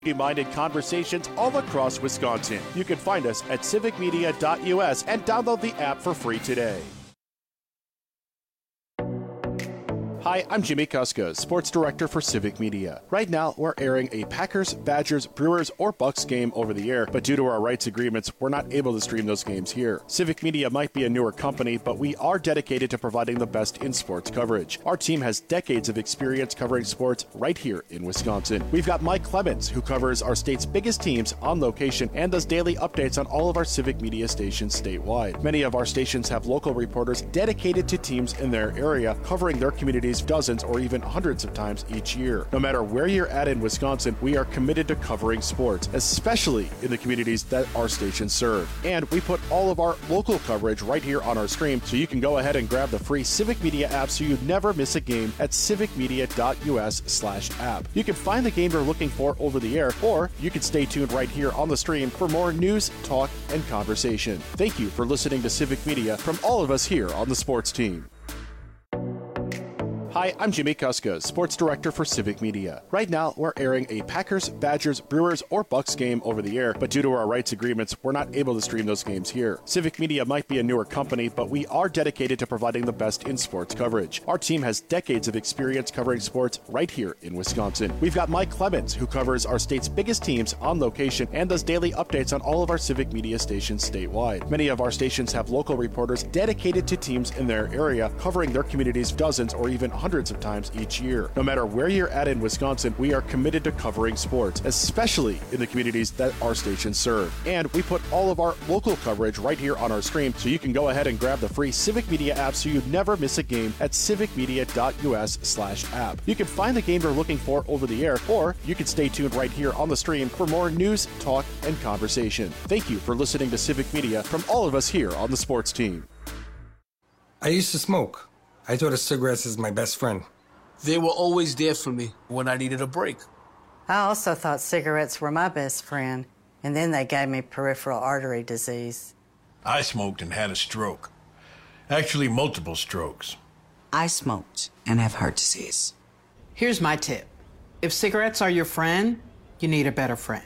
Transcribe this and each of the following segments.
Minded conversations all across Wisconsin. You can find us at civicmedia.us and download the app for free today. Hi, I'm Jimmy Kuska, Sports Director for Civic Media. Right now, we're airing a Packers, Badgers, Brewers, or Bucks game over the air, but due to our rights agreements, we're not able to stream those games here. Civic Media might be a newer company, but we are dedicated to providing the best in sports coverage. Our team has decades of experience covering sports right here in Wisconsin. We've got Mike Clemens, who covers our state's biggest teams on location and does daily updates on all of our Civic Media stations statewide. Many of our stations have local reporters dedicated to teams in their area, covering their communities dozens or even hundreds of times each year. No matter where you're at in Wisconsin, we are committed to covering sports, especially in the communities that our stations serve. And we put all of our local coverage right here on our stream, so you can go ahead and grab the free Civic Media app so you never miss a game at civicmedia.us/app. You can find the game you're looking for over the air, or you can stay tuned right here on the stream for more news, talk, and conversation. Thank you for listening to Civic Media from all of us here on the sports team. Hi, I'm Jimmy Kuska, Sports Director for Civic Media. Right now, we're airing a Packers, Badgers, Brewers, or Bucks game over the air, but due to our rights agreements, we're not able to stream those games here. Civic Media might be a newer company, but we are dedicated to providing the best in sports coverage. Our team has decades of experience covering sports right here in Wisconsin. We've got Mike Clemens, who covers our state's biggest teams on location and does daily updates on all of our Civic Media stations statewide. Many of our stations have local reporters dedicated to teams in their area, covering their communities dozens or even hundreds of times each year. No matter where you're at in Wisconsin, we are committed to covering sports, especially in the communities that our stations serve. And we put all of our local coverage right here on our stream, so you can go ahead and grab the free Civic Media app so you never miss a game at civicmedia.us/app. You can find the game you're looking for over the air, or you can stay tuned right here on the stream for more news, talk, and conversation. Thank you for listening to Civic Media from all of us here on the sports team. I used to smoke. I thought of cigarettes as my best friend. They were always there for me when I needed a break. I also thought cigarettes were my best friend, and then they gave me peripheral artery disease. I smoked and had a stroke. Actually, multiple strokes. I smoked and have heart disease. Here's my tip. If cigarettes are your friend, you need a better friend.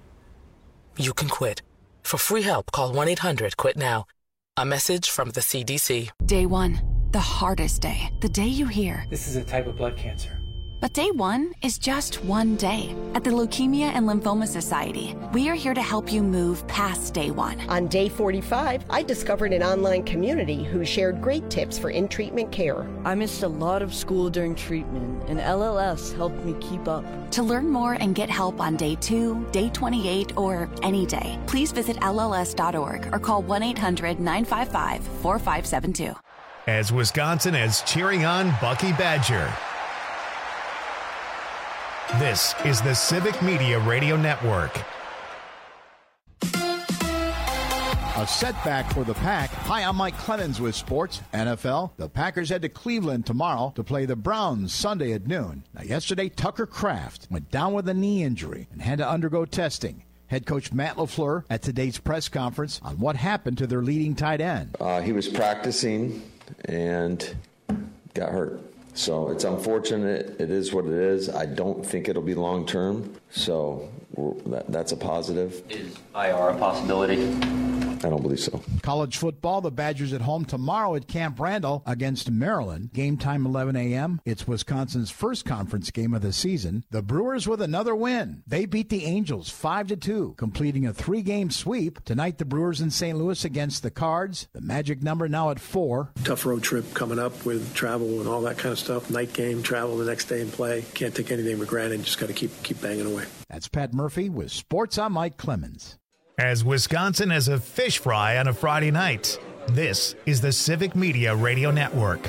You can quit. For free help, call 1-800-QUIT-NOW. A message from the CDC. Day one, the hardest day. The day you hear, this is a type of blood cancer. But day one is just one day. At the Leukemia and Lymphoma Society, we are here to help you move past day one. On day 45, I discovered an online community who shared great tips for in-treatment care. I missed a lot of school during treatment, and LLS helped me keep up. To learn more and get help on day 2, day 28, or any day, please visit LLS.org or call 1-800-955-4572. As Wisconsin is cheering on Bucky Badger. This is the Civic Media Radio Network. A setback for the Pack. Hi, I'm Mike Clemens with Sports NFL. The Packers head to Cleveland tomorrow to play the Browns Sunday at noon. Now, yesterday, Tucker Kraft went down with a knee injury and had to undergo testing. Head coach Matt LaFleur at today's press conference on what happened to their leading tight end. He was practicing and got hurt. So it's unfortunate. It is what it is. I don't think it'll be long term. So that's a positive. Is IR a possibility? I don't believe so. College football, the Badgers at home tomorrow at Camp Randall against Maryland. Game time 11 a.m. It's Wisconsin's first conference game of the season. The Brewers with another win. They beat the Angels 5-2, completing a 3-game sweep. Tonight, the Brewers in St. Louis against the Cards. The magic number now at 4. Tough road trip coming up with travel and all that kind of stuff. Night game, travel the next day and play. Can't take anything for granted. Just got to keep banging away. That's Pat Murphy with Sports. I'm Mike Clemens. As Wisconsin is a fish fry on a Friday night, this is the Civic Media Radio Network.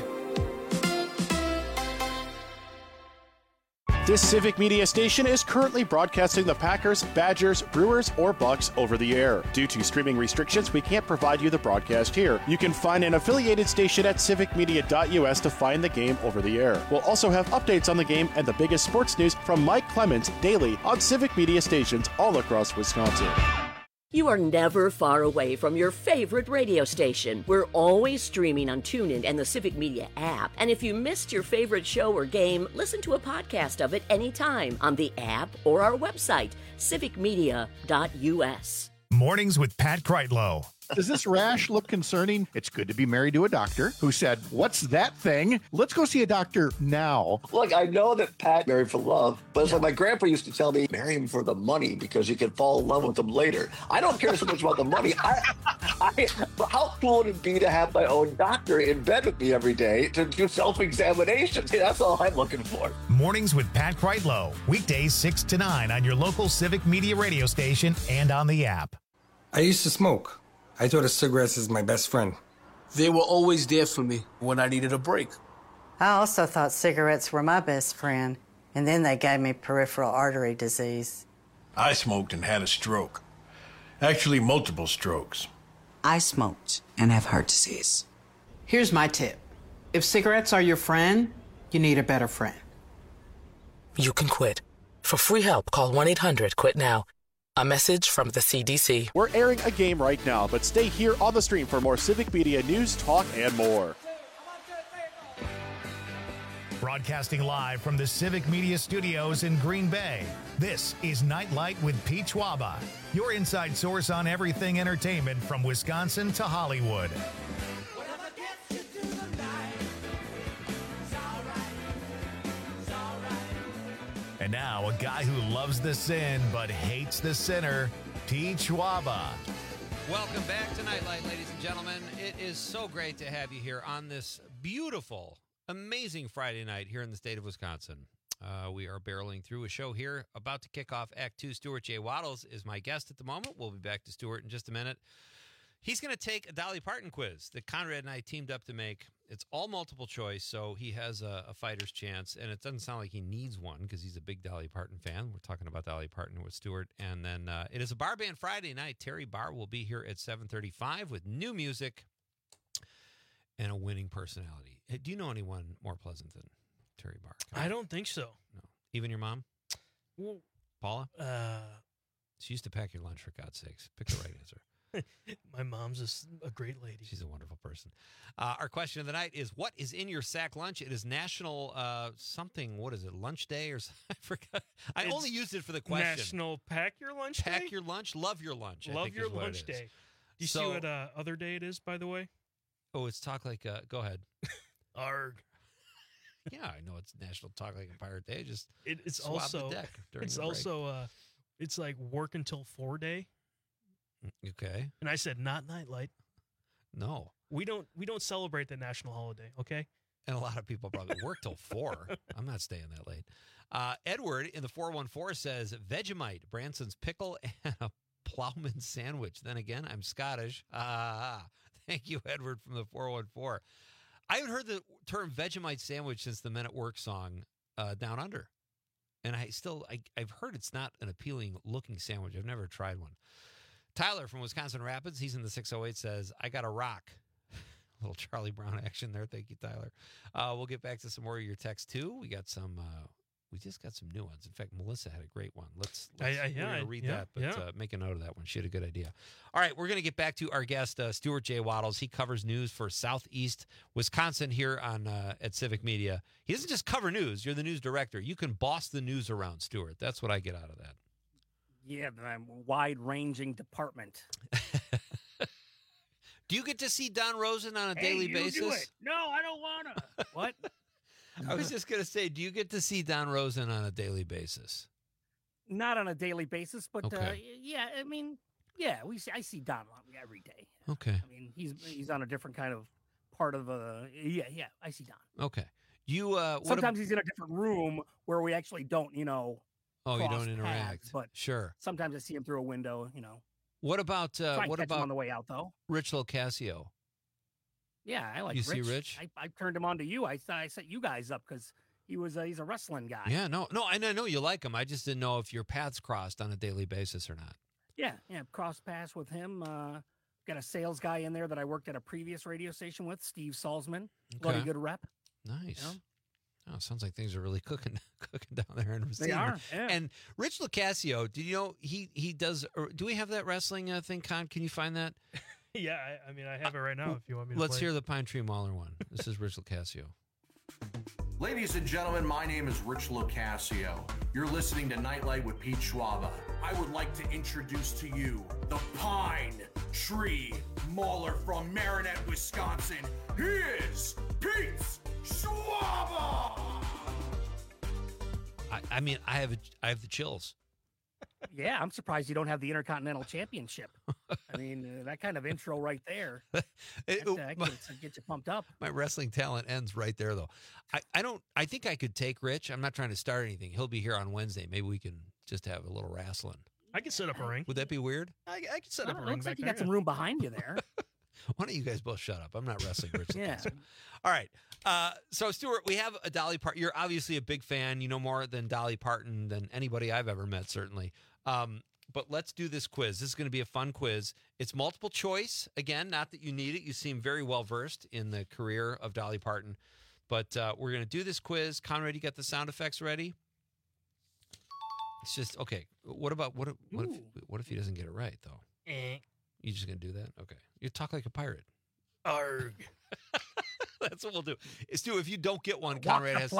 This Civic Media station is currently broadcasting the Packers, Badgers, Brewers, or Bucks over the air. Due to streaming restrictions, we can't provide you the broadcast here. You can find an affiliated station at civicmedia.us to find the game over the air. We'll also have updates on the game and the biggest sports news from Mike Clemens daily on Civic Media stations all across Wisconsin. You are never far away from your favorite radio station. We're always streaming on TuneIn and the Civic Media app. And if you missed your favorite show or game, listen to a podcast of it anytime on the app or our website, civicmedia.us. Mornings with Pat Kreitlow. Does this rash look concerning? It's good to be married to a doctor who said, "What's that thing? Let's go see a doctor now." Look, I know that Pat married for love, but it's like my grandpa used to tell me, marry him for the money because you can fall in love with him later. I don't care so much about the money. But how cool would it be to have my own doctor in bed with me every day to do self-examinations? That's all I'm looking for. Mornings with Pat Kreitlow. Weekdays 6 to 9 on your local Civic Media radio station and on the app. I used to smoke. I thought of cigarettes as my best friend. They were always there for me when I needed a break. I also thought cigarettes were my best friend, and then they gave me peripheral artery disease. I smoked and had a stroke. Actually, multiple strokes. I smoked and have heart disease. Here's my tip. If cigarettes are your friend, you need a better friend. You can quit. For free help, call 1-800-QUIT-NOW. A message from the CDC. We're airing a game right now, but stay here on the stream for more Civic Media news, talk, and more. Broadcasting live from the Civic Media Studios in Green Bay, this is Nightlight with Pete Schwaba, your inside source on everything entertainment from Wisconsin to Hollywood. And now, a guy who loves the sin but hates the sinner, Pete Schwaba. Welcome back to Nightlight, ladies and gentlemen. It is so great to have you here on this beautiful, amazing Friday night here in the state of Wisconsin. We are barreling through a show here, about to kick off Act 2. Stuart J. Waddles is my guest at the moment. We'll be back to Stuart in just a minute. He's going to take a Dolly Parton quiz that Conrad and I teamed up to make. It's all multiple choice, so he has a fighter's chance, and it doesn't sound like he needs one because he's a big Dolly Parton fan. We're talking about Dolly Parton with Stuart. And then it is a Bar Band Friday night. Terry Barr will be here at 7:35 with new music and a winning personality. Hey, do you know anyone more pleasant than Terry Barr? I don't think so. No. Even your mom? Well, Paula? She used to pack your lunch, for God's sakes. Pick the right answer. My mom's a great lady. She's a wonderful person. Our question of the night is, what is in your sack lunch? It is National something. What is it? Lunch Day or something? I forgot. I only used it for the question. National Pack Your Lunch Day? Pack your lunch. Love your lunch. Love your lunch day. Do you see what other day it is, by the way? Oh, it's Talk Like go ahead. Arg. Yeah, I know it's National Talk Like a Pirate Day. Just it's swab also the deck during it's the break. also it's like work until 4 day. Okay. And I said not nightlight. No. We don't celebrate the national holiday, okay? And a lot of people probably work till 4. I'm not staying that late. Edward in the 414 says Vegemite, Branson's pickle, and a Plowman sandwich. Then again, I'm Scottish. Thank you, Edward from the 414. I haven't heard the term Vegemite sandwich since the Men at Work song Down Under. And I've heard it's not an appealing looking sandwich. I've never tried one. Tyler from Wisconsin Rapids, he's in the 608, says, I got a rock. A little Charlie Brown action there. Thank you, Tyler. We'll get back to some more of your texts, too. We just got some new ones. In fact, Melissa had a great one. Let's read that, but make a note of that one. She had a good idea. All right, we're going to get back to our guest, Stuart J. Waddles. He covers news for Southeast Wisconsin here on at Civic Media. He doesn't just cover news. You're the news director. You can boss the news around, Stuart. That's what I get out of that. Yeah, the wide-ranging department. Do you get to see Don Rosen on a daily basis? Do it. No, I don't want to. What? I was just going to say, do you get to see Don Rosen on a daily basis? Not on a daily basis, but okay. Yeah, I mean, yeah, I see Don every day. Okay. I mean, he's on a different kind of part of yeah, I see Don. Okay. You sometimes he's in a different room where we actually don't, Oh, you don't interact, paths, but sure. Sometimes I see him through a window, What about him on the way out though? Rich Locascio? Yeah, I like you Rich. See Rich? I turned him on to you. I set you guys up because he's a wrestling guy. Yeah, no, I know you like him. I just didn't know if your paths crossed on a daily basis or not. Yeah, cross paths with him. Got a sales guy in there that I worked at a previous radio station with, Steve Salzman. Okay. Bloody good rep. Nice. Oh, sounds like things are really cooking down there in Racine. They are, yeah. And Rich Lucasio, did you know he does? Or do we have that wrestling thing? Con, can you find that? Yeah, I mean, I have it right now if you want me to Let's play. hear the Pine Tree Mauler one. This is Rich Lucasio. Ladies and gentlemen, my name is Rich Lucasio. You're listening to Nightlight with Pete Schwaba. I would like to introduce to you the Pine Tree Mauler from Marinette, Wisconsin. He is Pete Schwaba! I mean, I have the chills. Yeah, I'm surprised you don't have the Intercontinental Championship. I mean, that kind of intro right there. That gets you pumped up. My wrestling talent ends right there, though. I think I could take Rich. I'm not trying to start anything. He'll be here on Wednesday. Maybe we can just have a little wrestling. I can set up a ring. Would that be weird? I can set up a ring. Looks like back you there, got some room behind you there. Why don't you guys both shut up? I'm not wrestling Rich. Yeah. All right. So, Stuart, we have a Dolly Parton. You're obviously a big fan. You know more than Dolly Parton than anybody I've ever met, certainly. But let's do this quiz. This is going to be a fun quiz. It's multiple choice. Again, not that you need it. You seem very well versed in the career of Dolly Parton. But we're going to do this quiz. Conrad, you got the sound effects ready? It's just, okay. What if he doesn't get it right, though? You just going to do that? Okay. You talk like a pirate. Arg. That's what we'll do. Stu, if you don't get one, Conrad has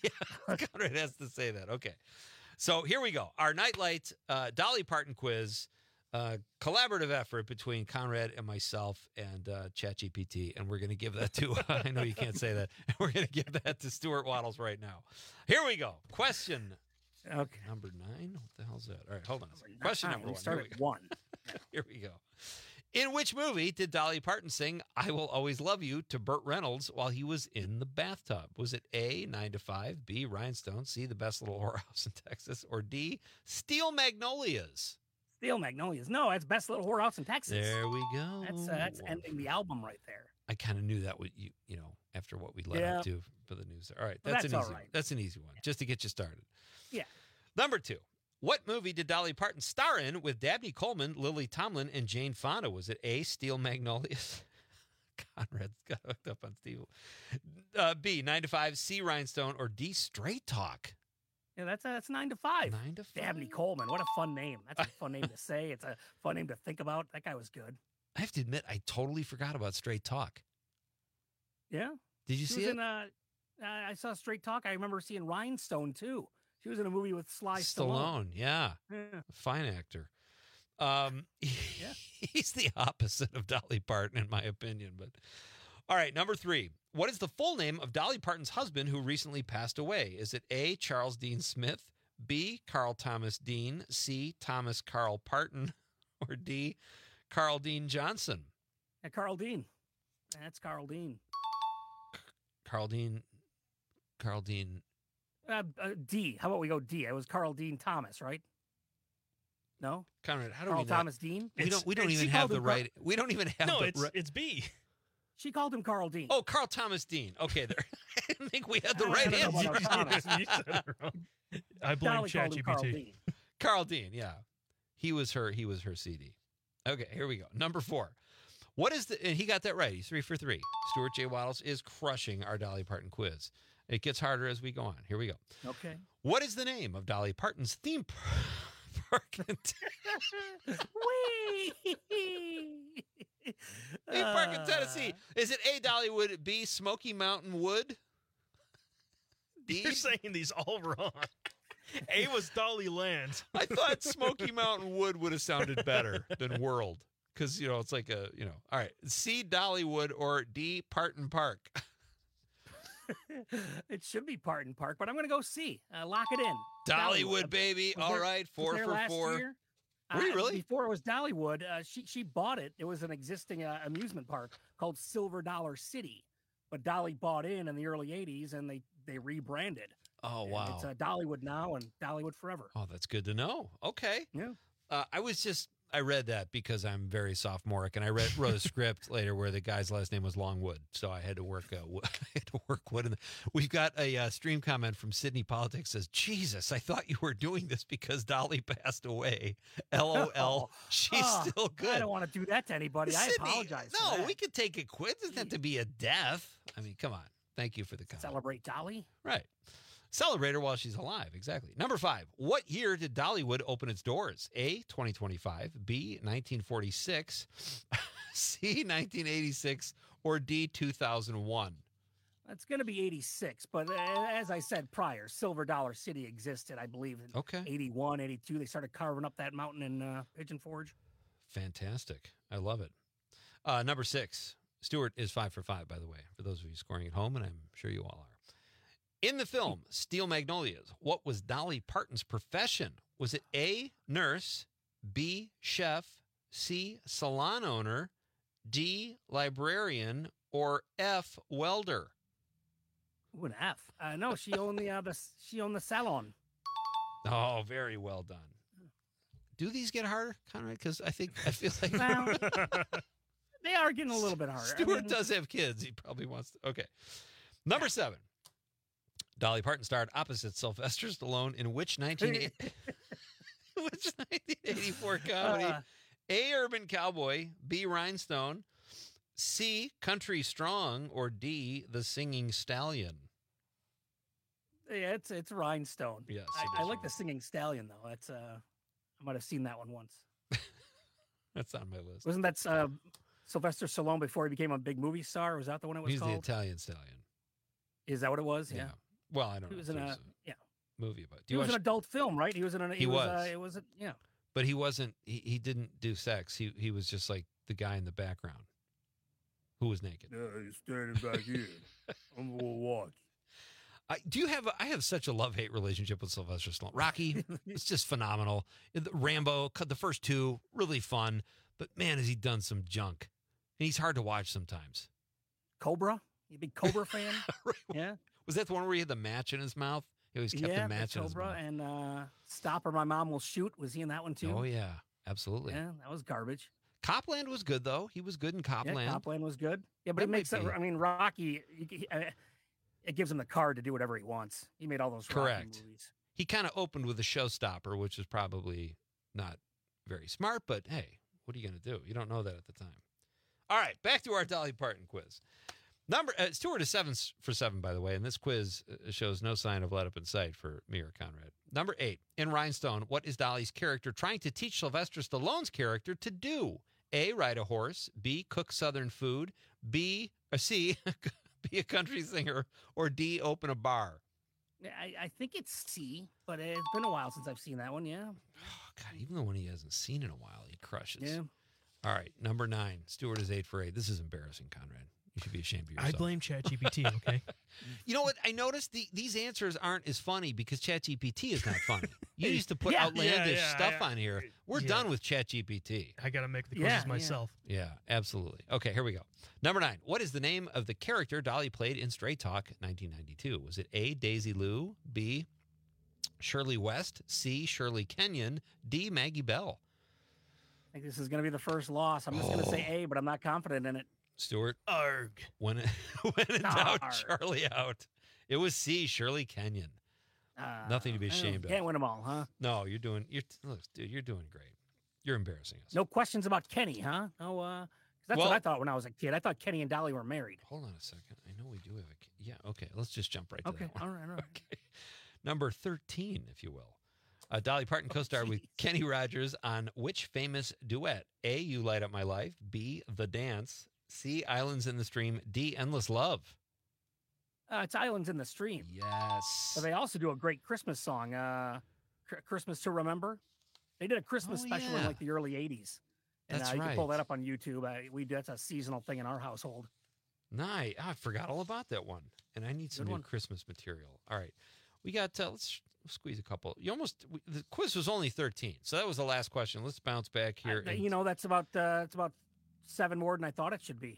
to say that. Okay. So here we go. Our Nightlight Dolly Parton quiz, collaborative effort between Conrad and myself and ChatGPT. And we're going to give that to, I know you can't say that. We're going to give that to Stuart Waddles right now. Here we go. Question number 9. What the hell's that? All right, hold on a second. Question number 1. Start at 1. Here we go. In which movie did Dolly Parton sing "I Will Always Love You" to Burt Reynolds while he was in the bathtub? Was it A, 9 to 5, B, Rhinestone, C, The Best Little Whorehouse in Texas, or D, Steel Magnolias? Steel Magnolias. No, that's Best Little Whorehouse in Texas. There we go. That's ending the album right there. I kind of knew that would you know after what we led up to for the news. All right, that's an easy. That's an easy one, just to get you started. Yeah. Number 2. What movie did Dolly Parton star in with Dabney Coleman, Lily Tomlin, and Jane Fonda? Was it A, Steel Magnolias? Conrad's got hooked up on Steel. B, 9 to 5, C, Rhinestone, or D, Straight Talk? Yeah, that's 9 to 5. 9 to 5. Dabney Coleman. What a fun name. That's a fun name to say. It's a fun name to think about. That guy was good. I have to admit, I totally forgot about Straight Talk. Yeah. Did you see it? I saw Straight Talk. I remember seeing Rhinestone, too. She was in a movie with Sly Stallone. Yeah. Fine actor. He's the opposite of Dolly Parton, in my opinion. But all right, number 3. What is the full name of Dolly Parton's husband who recently passed away? Is it A, Charles Dean Smith, B, Carl Thomas Dean, C, Thomas Carl Parton, or D, Carl Dean Johnson? Carl Dean. That's Carl Dean. Carl Dean. D. How about we go D? It was Carl Dean Thomas, right? No, Conrad. How do Carl we Thomas Dean? We don't even have the right. We don't even have. No, the it's B. She called him Carl Dean. Oh, Carl Thomas Dean. Okay, there. I didn't think we had the right answer. You said it wrong. I blame ChatGPT. Carl Dean. Yeah, he was her CD. Okay, here we go. Number 4. What is the? And he got that right. He's 3 for 3. Stuart J. Waddles is crushing our Dolly Parton quiz. It gets harder as we go on. Here we go. Okay. What is the name of Dolly Parton's theme park? Theme park in Tennessee. Is it A, Dollywood, B, Smoky Mountain Wood? D? You're saying these all wrong. A was Dolly Land. I thought Smoky Mountain Wood would have sounded better than World. Because, it's like all right. C, Dollywood, or D, Parton Park? It should be Parton Park, but I'm going to go C. Lock it in. Dollywood, baby. All right, 4 for 4. Year? Were you really? Before it was Dollywood, she bought it. It was an existing amusement park called Silver Dollar City, but Dolly bought in the early 80s, and they rebranded. Oh, wow. It's Dollywood now and Dollywood forever. Oh, that's good to know. Okay. Yeah. I read that because I'm very sophomoric, and I wrote a script later where the guy's last name was Longwood, so I had to work. Wood. We've got a stream comment from Sydney Politics says, "Jesus, I thought you were doing this because Dolly passed away." LOL. She's still good. I don't want to do that to anybody. Sydney, I apologize. No, we could take a quiz. It doesn't have to be a death. I mean, come on. Thank you for the comment. Celebrate Dolly? Right. Celebrate her while she's alive. Exactly. Number 5. What year did Dollywood open its doors? A, 2025, B, 1946, C, 1986, or D, 2001? It's going to be 86, but as I said prior, Silver Dollar City existed, I believe, in 81, 82. They started carving up that mountain in Pigeon Forge. Fantastic. I love it. Number 6. Stuart is 5 for 5, by the way, for those of you scoring at home, and I'm sure you all are. In the film Steel Magnolias, what was Dolly Parton's profession? Was it A, nurse, B, chef, C, salon owner, D, librarian, or F, welder? Ooh, an F. No, she owned the salon. Oh, very well done. Do these get harder, Conrad? Because I feel like they are getting a little bit harder. Stuart does have kids. He probably wants to. Okay. Number 7. Dolly Parton starred opposite Sylvester Stallone in which 1984 comedy? A, Urban Cowboy, B, Rhinestone, C, Country Strong, or D, The Singing Stallion? Yeah, it's Rhinestone. Yes, I like The Singing Stallion, though. That's I might have seen that one once. That's on my list. Wasn't that Sylvester Stallone before he became a big movie star? Was that the one it was called? He's the Italian Stallion. Is that what it was? Yeah. Well, I don't know. He was in a movie about. It was an adult film, right? He was in an. He was. It was. Yeah. But he wasn't. He didn't do sex. He was just like the guy in the background who was naked. Yeah, he's standing back here. I'm gonna watch. I have such a love-hate relationship with Sylvester Stallone. Rocky, it's just phenomenal. Rambo, the first 2, really fun. But man, has he done some junk. And he's hard to watch sometimes. Cobra? You a big Cobra fan? Yeah. Was that the one where he had the match in his mouth? He always kept the match in his mouth. And Stop or My Mom Will Shoot. Was he in that one too? Oh, yeah. Absolutely. Yeah, that was garbage. Copland was good, though. He was good in Copland. Yeah, Copland was good. Yeah, but it makes it, I mean, Rocky, it gives him the card to do whatever he wants. He made all those Rocky movies. He kind of opened with a showstopper, which is probably not very smart, but hey, what are you going to do? You don't know that at the time. All right, back to our Dolly Parton quiz. Stuart is 7 for 7, by the way, and this quiz shows no sign of let up in sight for me or Conrad. Number 8, in Rhinestone, what is Dolly's character trying to teach Sylvester Stallone's character to do? A, ride a horse, B, cook Southern food, C, be a country singer, or D, open a bar? I think it's C, but it's been a while since I've seen that one, yeah. Oh, God, even the one he hasn't seen in a while, he crushes. Yeah. All right, number 9, Stuart is 8 for 8. This is embarrassing, Conrad. You should be ashamed of yourself. I blame ChatGPT, okay? You know what? I noticed these answers aren't as funny because ChatGPT is not funny. You used to put outlandish stuff on here. We're done with ChatGPT. I got to make the quizzes myself. Yeah, absolutely. Okay, here we go. Number 9. What is the name of the character Dolly played in Straight Talk 1992? Was it A, Daisy Lou, B, Shirley West, C, Shirley Kenyon, D, Maggie Bell? I think this is going to be the first loss. I'm just going to say A, but I'm not confident in it. Stuart? Arg. When in doubt, Charlie out. It was C, Shirley Kenyon. Nothing to be ashamed of. Can't win them all, huh? No, look, dude, you're doing great. You're embarrassing us. No questions about Kenny, huh? No, that's what I thought when I was a kid. I thought Kenny and Dolly were married. Hold on a second. I know we do have a kid. Yeah, okay. Let's just jump right to that one. All right. Okay. Number 13, if you will. Dolly Parton co-starred with Kenny Rogers on which famous duet? A, You Light Up My Life. B, The Dance. C, Islands in the Stream. D, Endless Love. It's Islands in the Stream. Yes. But they also do a great Christmas song, Christmas to Remember. They did a Christmas special in like the early 80s. And That's you right. can pull that up on YouTube. That's a seasonal thing in our household. Nice. I forgot all about that one. And I need some new Christmas material. All right. We got, let's squeeze a couple. The quiz was only 13. So that was the last question. Let's bounce back here. That's about, it's about 7 more than I thought it should be.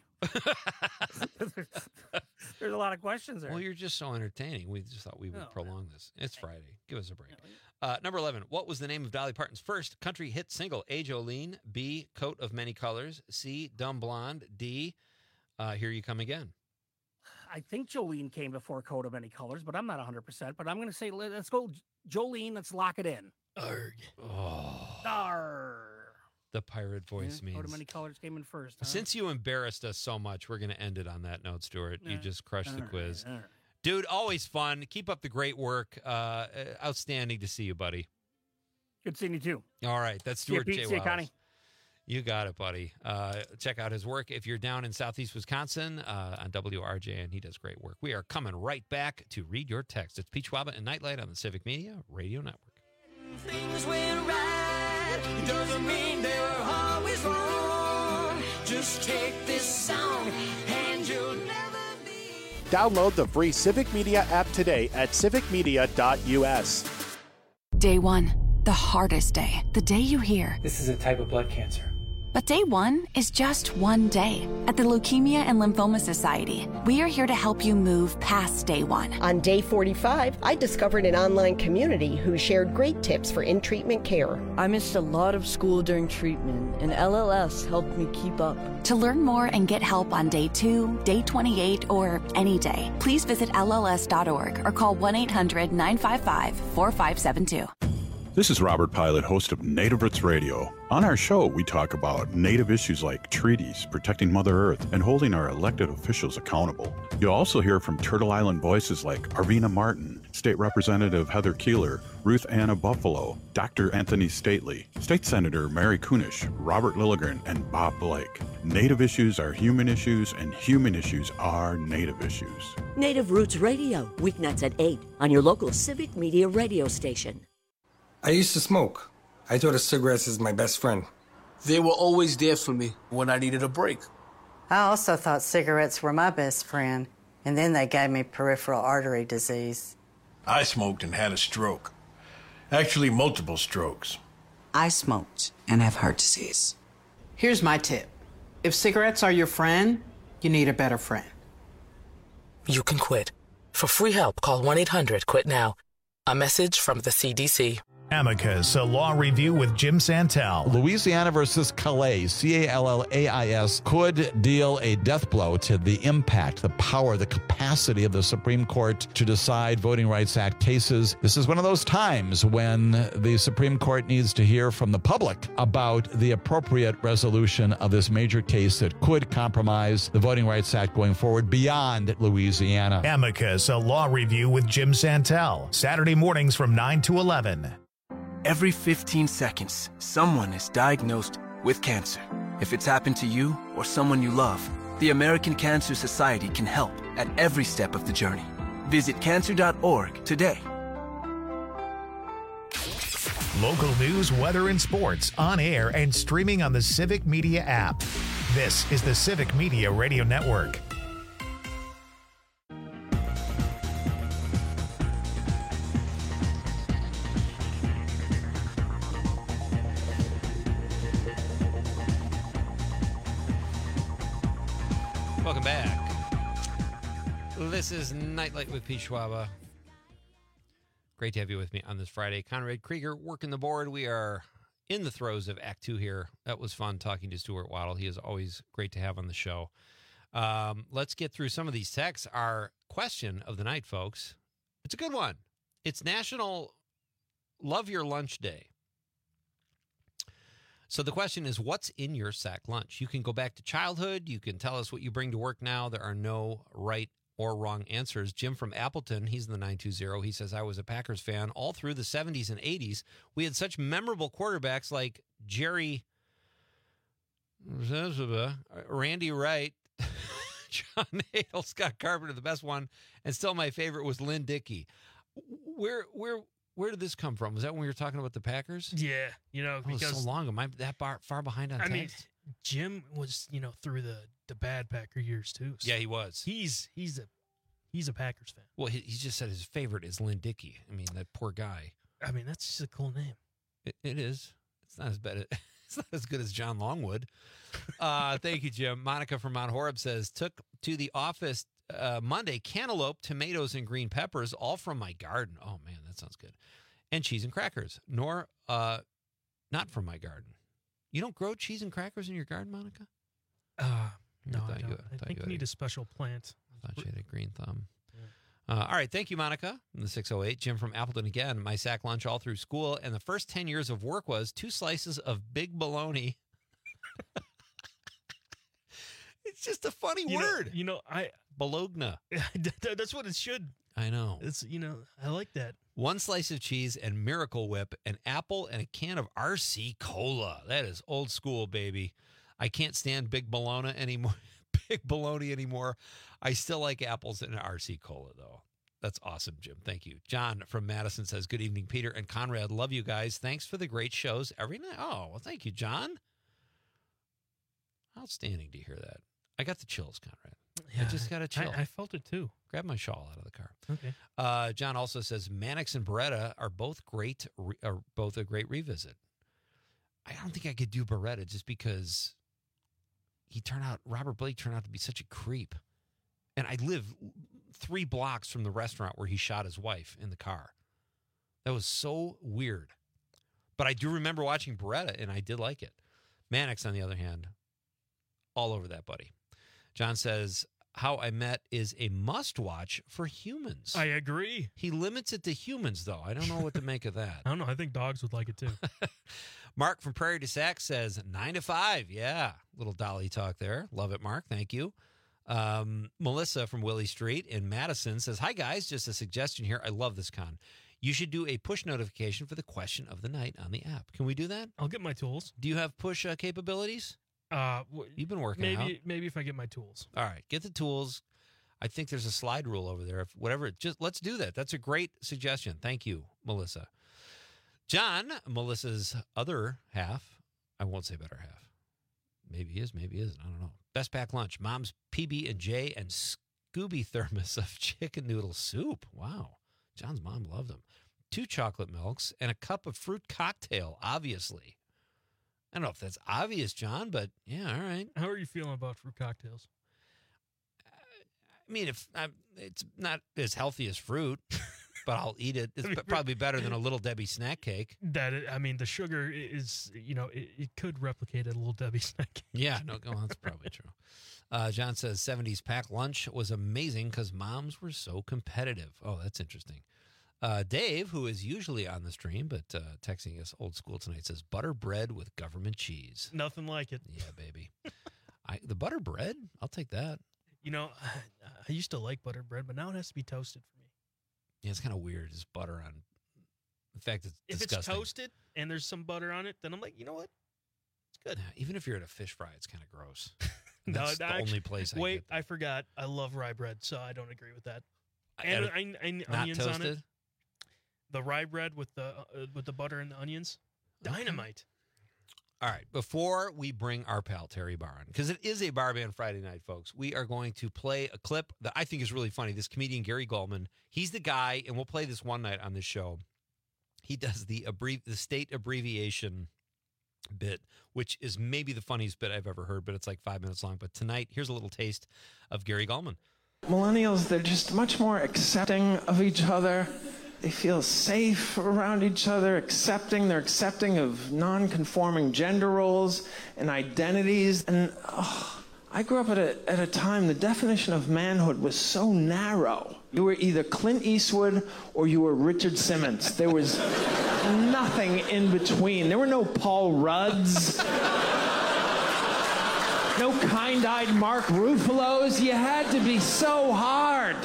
There's a lot of questions there. Well, you're just so entertaining. We just thought we would prolong this. It's Friday. Give us a break. Number 11. What was the name of Dolly Parton's first country hit single? A, Jolene. B, Coat of Many Colors. C, Dumb Blonde. D, Here You Come Again. I think Jolene came before Coat of Many Colors, but I'm not 100%. But I'm going to say, let's go Jolene. Let's lock it in. Arg. Oh. Arr. The pirate voice means. Coat of many colors came in first. Huh? Since you embarrassed us so much, we're going to end it on that note, Stuart. You just crushed the quiz. All right. Dude, always fun. Keep up the great work. Outstanding to see you, buddy. Good seeing you, too. All right. That's Stuart J. See you, Connie. You got it, buddy. Check out his work if you're down in southeast Wisconsin on WRJN. He does great work. We are coming right back to read your text. It's Pete Schwaba and Nightlight on the Civic Media Radio Network. Things went right, doesn't mean they were always wrong. Just take this song and you'll never be. Download the free Civic Media app today at civicmedia.us. Day one, the hardest day. The day you hear, this is a type of blood cancer. But day one is just one day. At the Leukemia and Lymphoma Society, we are here to help you move past day one. On day 45, I discovered an online community who shared great tips for in-treatment care. I missed a lot of school during treatment, and LLS helped me keep up. To learn more and get help on day 2, day 28, or any day, please visit LLS.org or call 1-800-955-4572. This is Robert Pilot, host of Native Roots Radio. On our show, we talk about Native issues like treaties, protecting Mother Earth, and holding our elected officials accountable. You'll also hear from Turtle Island voices like Arvina Martin, State Representative Heather Keeler, Ruth Anna Buffalo, Dr. Anthony Stately, State Senator Mary Kunish, Robert Lilligren, and Bob Blake. Native issues are human issues, and human issues are Native issues. Native Roots Radio, weeknights at 8 on your local Civic Media radio station. I used to smoke. I thought of cigarettes as my best friend. They were always there for me when I needed a break. I also thought cigarettes were my best friend, and then they gave me peripheral artery disease. I smoked and had a stroke. Actually, multiple strokes. I smoked and have heart disease. Here's my tip. If cigarettes are your friend, you need a better friend. You can quit. For free help, call 1-800-QUIT-NOW. A message from the CDC. Amicus, a law review with Jim Santel. Louisiana versus Calais, Callais, could deal a death blow to the impact, the power, the capacity of the Supreme Court to decide Voting Rights Act cases. This is one of those times when the Supreme Court needs to hear from the public about the appropriate resolution of this major case that could compromise the Voting Rights Act going forward beyond Louisiana. Amicus, a law review with Jim Santel. Saturday mornings from 9 to 11. Every 15 seconds, someone is diagnosed with cancer. If it's happened to you or someone you love, the American Cancer Society can help at every step of the journey. Visit cancer.org today. Local news, weather, and sports on air and streaming on the Civic Media app. This is the Civic Media Radio Network. Welcome back. This is Nightlight with Pete Schwaba. Great to have you with me on this Friday. Conrad Krieger working the board. We are in the throes of Act 2 here. That was fun talking to Stuart Waddle. He is always great to have on the show. Let's get through some of these texts. Our question of the night, folks, it's a good one. It's National Love Your Lunch Day. So the question is, what's in your sack lunch? You can go back to childhood. You can tell us what you bring to work now. There are no right or wrong answers. Jim from Appleton, he's in the 920. He says, I was a Packers fan all through the 70s and 80s. We had such memorable quarterbacks like Jerry, Randy Wright, John Nadel, Scott Carpenter, the best one, and still my favorite was Lynn Dickey. Where did this come from? Was that when we were talking about the Packers? Yeah, because so long. Am I that far behind on text? I mean, Jim was, through the bad Packer years too. So yeah, he was. He's a Packers fan. Well, he just said his favorite is Lynn Dickey. I mean, that poor guy. I mean, that's just a cool name. It is. It's not as bad. It's not as good as John Longwood. Thank you, Jim. Monica from Mount Horeb says, took to the office Monday, cantaloupe, tomatoes, and green peppers, all from my garden. Oh, man, that sounds good. And cheese and crackers, nor not from my garden. You don't grow cheese and crackers in your garden, Monica? No, I don't. I think you need a special plant. I thought you had a green thumb. Yeah. All right, thank you, Monica, in the 608. Jim from Appleton again. My sack lunch all through school, and the first 10 years of work was 2 slices of big bologna It's just a funny word. Bologna. That's what it should. I know. It's I like that. 1 slice of cheese and Miracle Whip, an apple, and a can of RC Cola. That is old school, baby. I can't stand Big Bologna anymore. Big Bologna anymore. I still like apples and RC Cola, though. That's awesome, Jim. Thank you. John from Madison says, good evening, Peter and Conrad. Love you guys. Thanks for the great shows every night. Oh, well, thank you, John. Outstanding to hear that. I got the chills, Conrad. I just got a chill. I felt it, too. Grab my shawl out of the car. Okay. John also says, Mannix and Beretta are both a great revisit. I don't think I could do Beretta just because Robert Blake turned out to be such a creep. And I live 3 blocks from the restaurant where he shot his wife in the car. That was so weird. But I do remember watching Beretta, and I did like it. Mannix, on the other hand, all over that, buddy. John says, How I Met is a must-watch for humans. I agree. He limits it to humans, though. I don't know what to make of that. I don't know. I think dogs would like it, too. Mark from Prairie du Sac says 9 to 5. Yeah. Little Dolly talk there. Love it, Mark. Thank you. Melissa from Willie Street in Madison says, hi, guys. Just a suggestion here. I love this con. You should do a push notification for the question of the night on the app. Can we do that? I'll get my tools. Do you have push capabilities? You've been working out. Maybe if I get my tools. All right. Get the tools. I think there's a slide rule over there. Just let's do that. That's a great suggestion. Thank you, Melissa. John, Melissa's other half, I won't say better half. Maybe he is, maybe he isn't. I don't know. Best pack lunch. Mom's PB&J and Scooby thermos of chicken noodle soup. Wow. John's mom loved them. 2 chocolate milks and a cup of fruit cocktail, obviously. I don't know if that's obvious, John, but yeah, all right. How are you feeling about fruit cocktails? I mean, it's not as healthy as fruit, but I'll eat it. It's probably better than a Little Debbie snack cake. The sugar is, it could replicate a Little Debbie snack cake. Yeah, that's probably true. John says 70s pack lunch was amazing because moms were so competitive. Oh, that's interesting. Dave, who is usually on the stream, but texting us old school tonight, says butter bread with government cheese. Nothing like it. Yeah, baby. The butter bread, I'll take that. I used to like butter bread, but now it has to be toasted for me. Yeah, it's kind of weird. Just butter on. In fact, it's disgusting. If it's toasted and there's some butter on it, then I'm like, you know what? It's good. Yeah, even if you're at a fish fry, it's kind of gross. No, that's the only place. I forgot. I love rye bread, so I don't agree with that. And not onions toasted? on it. The rye bread with the butter and the onions, dynamite. All right, before we bring our pal Terry Barr on, because it is a Bar Band Friday night, folks, we are going to play a clip that I think is really funny. This comedian, Gary Gulman, he's the guy, and we'll play this one night on this show. He does the state abbreviation bit, which is maybe the funniest bit I've ever heard, but it's like 5 minutes long. But tonight, here's a little taste of Gary Gulman. Millennials, they're just much more accepting of each other. They feel safe around each other, they're accepting of non-conforming gender roles and identities. And I grew up at a time the definition of manhood was so narrow. You were either Clint Eastwood or you were Richard Simmons. There was nothing in between. There were no Paul Rudds, no kind-eyed Mark Ruffalo's. You had to be so hard.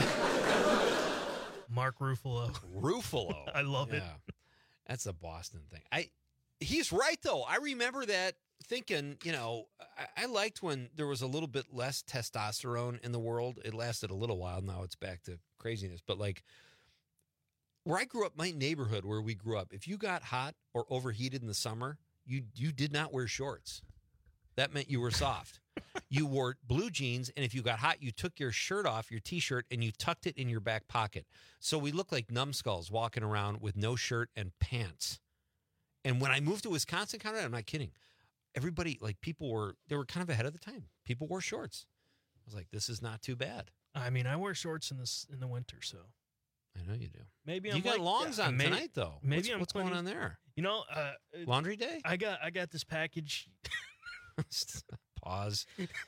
Mark Ruffalo. I love it. That's a Boston thing. He's right, though. I remember that thinking, I liked when there was a little bit less testosterone in the world. It lasted a little while. Now it's back to craziness. But like where I grew up, my neighborhood where we grew up, if you got hot or overheated in the summer, you did not wear shorts. That meant you were soft. You wore blue jeans, and if you got hot, you took your shirt off, your T-shirt, and you tucked it in your back pocket. So we looked like numbskulls walking around with no shirt and pants. And when I moved to Wisconsin, Conrad, I'm not kidding, everybody, like they were kind of ahead of the time. People wore shorts. I was like, this is not too bad. I mean, I wear shorts in the winter, so. I know you do. Maybe you got longs on tonight, though. Maybe what's going on there? Laundry day? I got this package. Pause.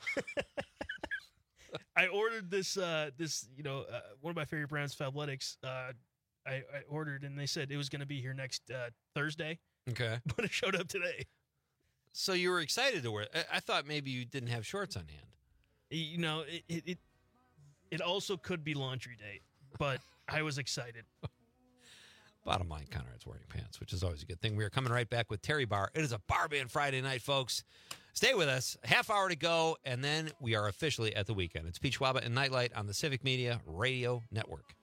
I ordered this one of my favorite brands, Fabletics. I ordered, and they said it was going to be here next Thursday. Okay. But it showed up today. So you were excited to wear it. I thought maybe you didn't have shorts on hand. You know, it also could be laundry day, but I was excited. Bottom line, Conrad's wearing pants, which is always a good thing. We are coming right back with Terry Barr. It is a Bar Band Friday night, folks. Stay with us. Half hour to go, and then we are officially at the weekend. It's Pete Schwaba and Nightlight on the Civic Media Radio Network.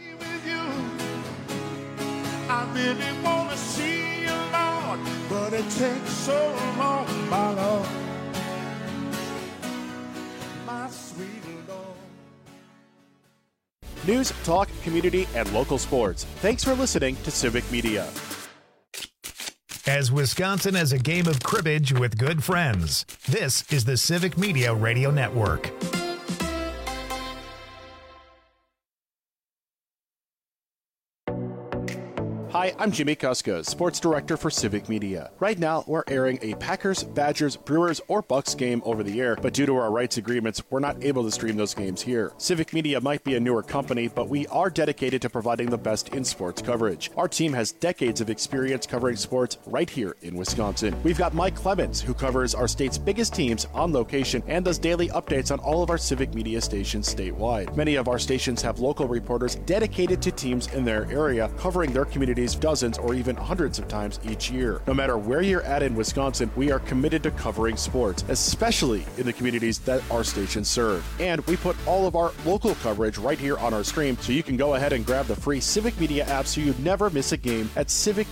I really want to see you, Lord, but it takes so long, my Lord, my sweet Lord. News, talk, community, and local sports. Thanks for listening to Civic Media. As Wisconsin has a game of cribbage with good friends, this is the Civic Media Radio Network. Hi, I'm Jimmy Kuska, Sports Director for Civic Media. Right now, we're airing a Packers, Badgers, Brewers, or Bucks game over the air, but due to our rights agreements, we're not able to stream those games here. Civic Media might be a newer company, but we are dedicated to providing the best in sports coverage. Our team has decades of experience covering sports right here in Wisconsin. We've got Mike Clemens, who covers our state's biggest teams on location and does daily updates on all of our Civic Media stations statewide. Many of our stations have local reporters dedicated to teams in their area, covering their communities dozens or even hundreds of times each year. No matter where you're at in Wisconsin, we are committed to covering sports, especially in the communities that our stations serve. And we put all of our local coverage right here on our stream, so you can go ahead and grab the free Civic Media app so you never miss a game at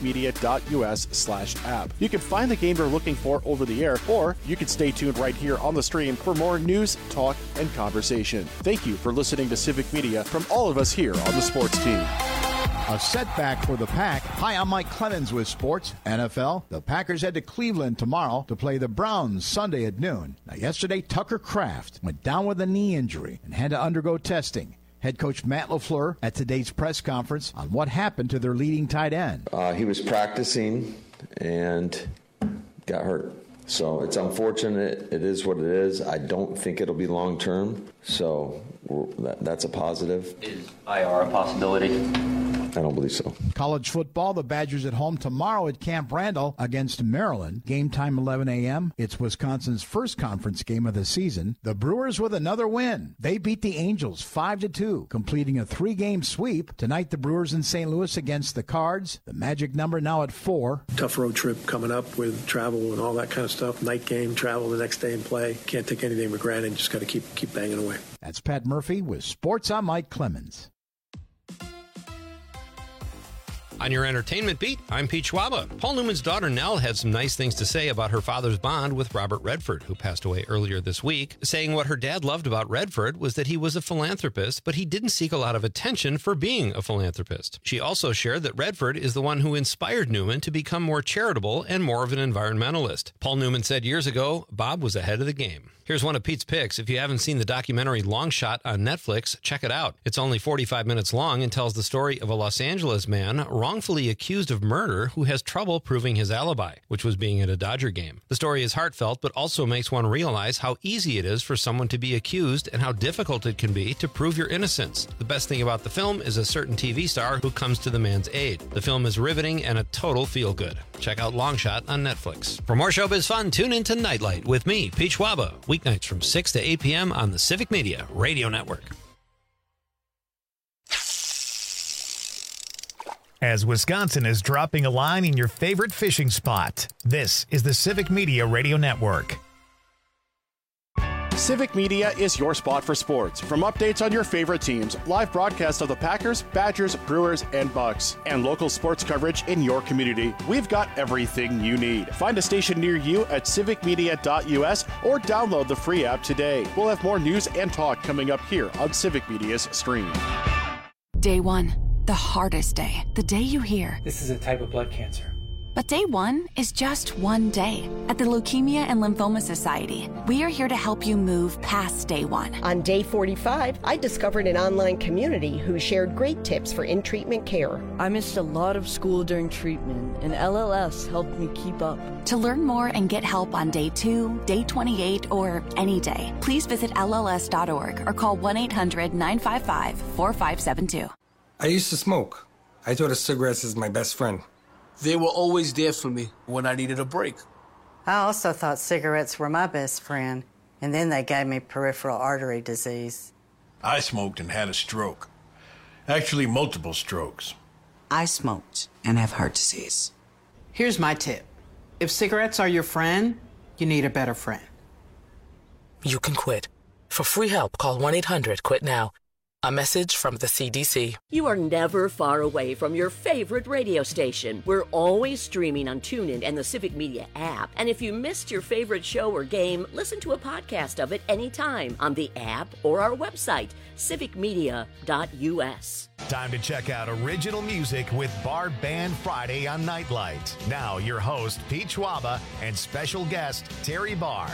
civicmedia.us/app. You can find the game you're looking for over the air, or you can stay tuned right here on the stream for more news, talk, and conversation. Thank you for listening to Civic Media from all of us here on the sports team. A setback for the Pack. Hi, I'm Mike Clemens with Sports NFL. The Packers head to Cleveland tomorrow to play the Browns Sunday at noon. Now, yesterday, Tucker Kraft went down with a knee injury and had to undergo testing. Head coach Matt LaFleur at today's press conference on what happened to their leading tight end. He was practicing and got hurt. So it's unfortunate. It is what it is. I don't think it'll be long term. So that's a positive. Is IR a possibility? I don't believe so. College football, the Badgers at home tomorrow at Camp Randall against Maryland. Game time 11 a.m. It's Wisconsin's first conference game of the season. The Brewers with another win. They beat the Angels 5-2, completing a 3-game sweep. Tonight, the Brewers in St. Louis against the Cards. The magic number now at 4. Tough road trip coming up with travel and all that kind of stuff. Night game, travel the next day and play. Can't take anything for granted. Just got to keep banging away. That's Pat Murphy with Sports. I'm Mike Clemens. On your entertainment beat, I'm Pete Schwaba. Paul Newman's daughter Nell had some nice things to say about her father's bond with Robert Redford, who passed away earlier this week, saying what her dad loved about Redford was that he was a philanthropist, but he didn't seek a lot of attention for being a philanthropist. She also shared that Redford is the one who inspired Newman to become more charitable and more of an environmentalist. Paul Newman said years ago, Bob was ahead of the game. Here's one of Pete's picks. If you haven't seen the documentary Long Shot on Netflix, check it out. It's only 45 minutes long and tells the story of a Los Angeles man wrongfully accused of murder who has trouble proving his alibi, which was being at a Dodger game. The story is heartfelt, but also makes one realize how easy it is for someone to be accused and how difficult it can be to prove your innocence. The best thing about the film is a certain TV star who comes to the man's aid. The film is riveting and a total feel-good. Check out Long Shot on Netflix. For more showbiz fun, tune in to Nightlight with me, Pete Schwaba, weeknights from 6 to 8 p.m. on the Civic Media Radio Network. As Wisconsin is dropping a line in your favorite fishing spot, this is the Civic Media Radio Network. Civic Media is your spot for sports. From updates on your favorite teams, live broadcasts of the Packers, Badgers, Brewers, and Bucks, and local sports coverage in your community, we've got everything you need. Find a station near you at civicmedia.us or download the free app today. We'll have more news and talk coming up here on Civic Media's stream. Day 1, the hardest day. The day you hear, "This is a type of blood cancer." But day 1 is just one day. At the Leukemia and Lymphoma Society, we are here to help you move past day 1. On day 45, I discovered an online community who shared great tips for in-treatment care. I missed a lot of school during treatment, and LLS helped me keep up. To learn more and get help on day 2, day 28, or any day, please visit LLS.org or call 1-800-955-4572. I used to smoke. I thought of cigarettes as my best friend. They were always there for me when I needed a break. I also thought cigarettes were my best friend, and then they gave me peripheral artery disease. I smoked and had a stroke. Actually, multiple strokes. I smoked and have heart disease. Here's my tip. If cigarettes are your friend, you need a better friend. You can quit. For free help, call 1-800-QUIT-NOW. A message from the CDC. You are never far away from your favorite radio station. We're always streaming on TuneIn and the Civic Media app. And if you missed your favorite show or game, listen to a podcast of it anytime on the app or our website, civicmedia.us. Time to check out original music with Bar Band Friday on Nightlight. Now, your host, Pete Schwaba, and special guest, Terry Barr.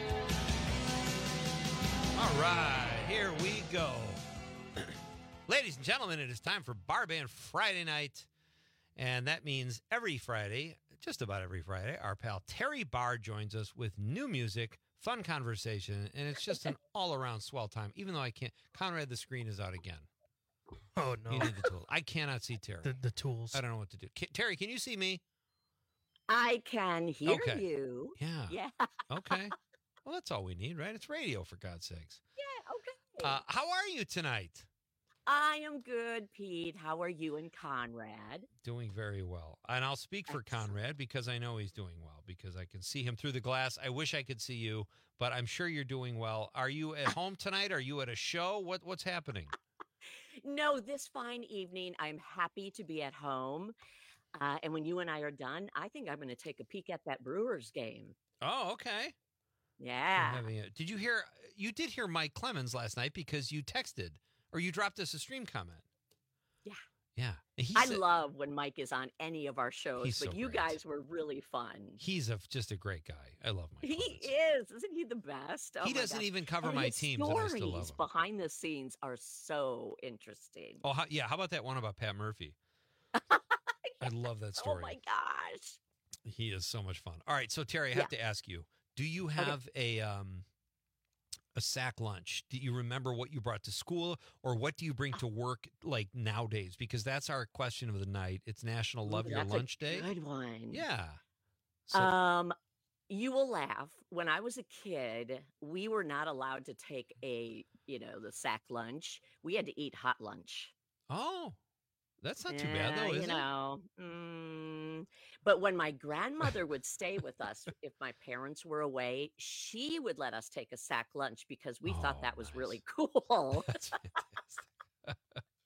All right, here we go. Ladies and gentlemen, it is time for Bar Band Friday night. And that means every Friday, just about every Friday, our pal Terry Barr joins us with new music, fun conversation, and it's just an all-around swell time, even though I can't. Conrad, the screen is out again. Oh, no. You need the tools. I cannot see Terry. The tools. I don't know what to do. Terry, can you see me? I can hear Okay. you. Yeah. Yeah. Okay. Well, that's all we need, right? It's radio, for God's sakes. Yeah, okay. How are you tonight? I am good, Pete. How are you and Conrad? Doing very well. And I'll speak for Conrad because I know he's doing well because I can see him through the glass. I wish I could see you, but I'm sure you're doing well. Are you at home tonight? Are you at a show? What's happening? No, this fine evening, I'm happy to be at home. And when you and I are done, I think I'm going to take a peek at that Brewers game. Oh, okay. Yeah. Did you hear? You did hear Mike Clemens last night because you texted or you dropped us a stream comment. Yeah. Yeah. I love when Mike is on any of our shows, He's but so you great. guys were really fun. He's just a great guy. I love Mike. He is. Isn't he the best? Oh He my doesn't gosh. even cover And my his teams, and I still love stories him. behind the scenes are so interesting. Oh, how about that one about Pat Murphy? I love that story. Oh my gosh. He is so much fun. All right, so Terry, I have to ask you: do you have a sack lunch? Do you remember what you brought to school, or what do you bring to work like nowadays? Because that's our question of the night. It's National Love Your That's Lunch a Day. Good one. Yeah. You will laugh. When I was a kid, we were not allowed to take the sack lunch. We had to eat hot lunch. Oh, that's not too bad though, is it? But when my grandmother would stay with us, if my parents were away, she would let us take a sack lunch because we thought that was really cool. That's fantastic.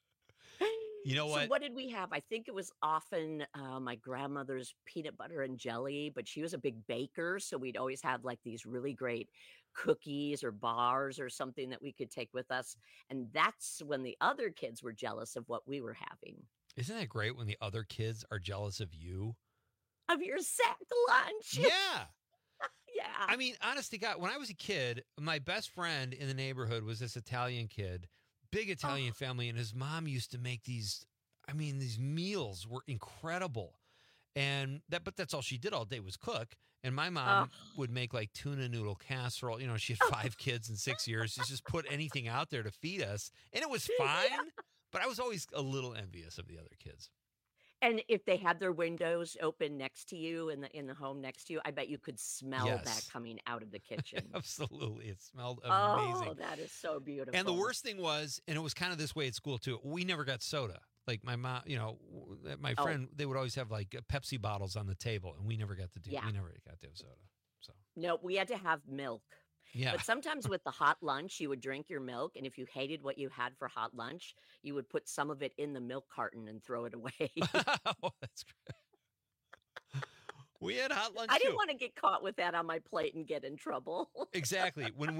You know So what? what did we have? I think it was often my grandmother's peanut butter and jelly, but she was a big baker. So we'd always have like these really great cookies or bars or something that we could take with us. And that's when the other kids were jealous of what we were having. Isn't that great when the other kids are jealous of you? Of your sack lunch. Yeah. Yeah. I mean, honest to God, when I was a kid, my best friend in the neighborhood was this Italian kid, big Italian family, and his mom used to make these meals were incredible. But that's all she did all day was cook. And my mom would make like tuna noodle casserole. You know, she had 5 kids in 6 years. She just put anything out there to feed us. And it was fine. Yeah. But I was always a little envious of the other kids. And if they had their windows open next to you in the home next to you, I bet you could smell that coming out of the kitchen. Absolutely. It smelled amazing. Oh, that is so beautiful. And the worst thing was, and it was kind of this way at school too, we never got soda. Like my mom, my friend, they would always have like Pepsi bottles on the table, and we never got to we never got to have soda. So no, we had to have milk. Yeah. But sometimes with the hot lunch, you would drink your milk, and if you hated what you had for hot lunch, you would put some of it in the milk carton and throw it away. Oh, that's great. We had hot lunch. I didn't want to get caught with that on my plate and get in trouble. Exactly. When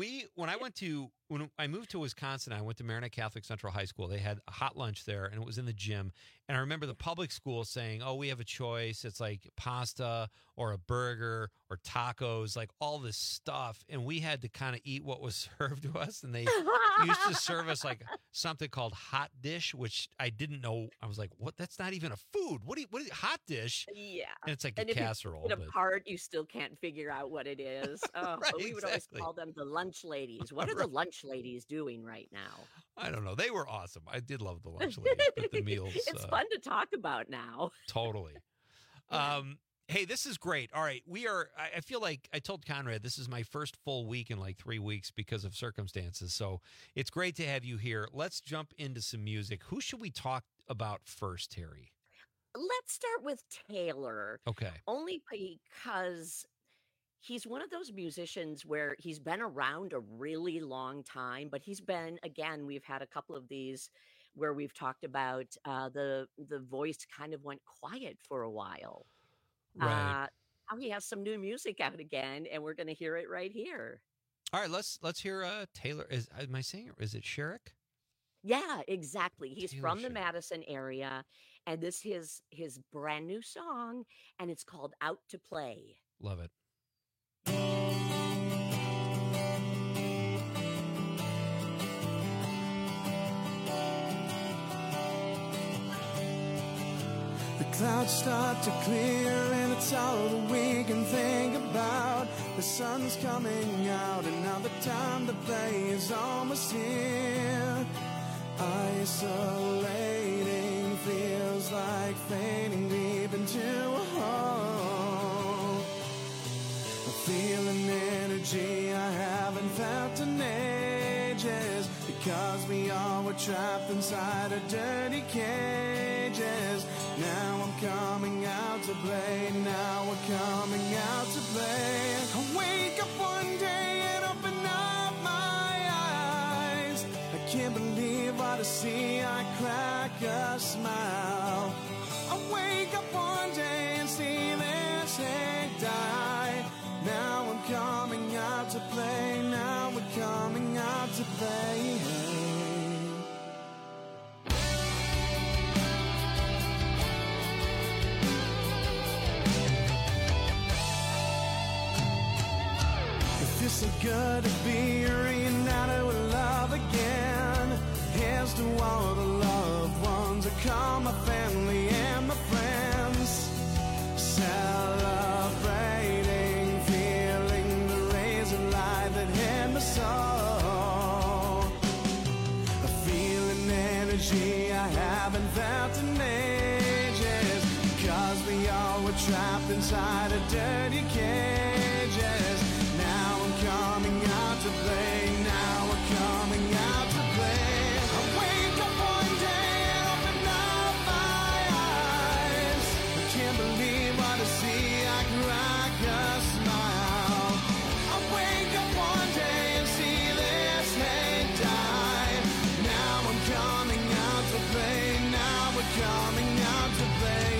I moved to Wisconsin, I went to Marinette Catholic Central High School. They had a hot lunch there, and it was in the gym. And I remember the public school saying, "Oh, we have a choice. It's like pasta or a burger or tacos, like all this stuff." And we had to kind of eat what was served to us. And they used to serve us like something called hot dish, which I didn't know. I was like, "What? That's not even a food. What is hot dish?" Yeah. And it's like a casserole. If you get apart, you still can't figure out what it is. Right, but we would always call them the lunch ladies. What are the lunch ladies doing right now? I don't know. They were awesome. I did love the lunch ladies with the meals. It's fun to talk about now. Totally. Hey, this is great. All right, I feel like I told Conrad this is my first full week in like 3 weeks because of circumstances. So it's great to have you here. Let's jump into some music. Who should we talk about first, Terry? Let's start with Taylor. Okay. Only because he's one of those musicians where he's been around a really long time, but we've had a couple of these where we've talked about the voice kind of went quiet for a while. Right. Now he has some new music out again, and we're going to hear it right here. All right, let's hear Taylor. Am I saying it? Is it Sherrick? Yeah, exactly. He's Taylor from the Swift. Madison area, and this is his brand new song, and it's called Out to Play. Love it. The clouds start to clear and it's all that we can think about. The sun's coming out and now the time to play is almost here. Isolating feels like fading deep into a hole. I feel an energy I haven't felt in ages, because we all were trapped inside our dirty cages. Now I'm coming out to play, now we're coming out to play. I wake up one day and open up my eyes. I can't believe what I see, I crack a smile. I wake up one day and see this hate die. Now I'm coming out to play, now we're coming out to play. Feels so good to be reunited with love again. Here's to all the loved ones who call my family and my friends. Celebrating, feeling the rays of light that hit my soul. I feel an energy I haven't felt in ages, because we all were trapped inside our dirty cages. Now I'm coming out to play, now we're coming out to play. I wake up one day and open up my eyes. I can't believe what I see, I crack a smile. I wake up one day and see this hate die. Now I'm coming out to play, now we're coming out to play.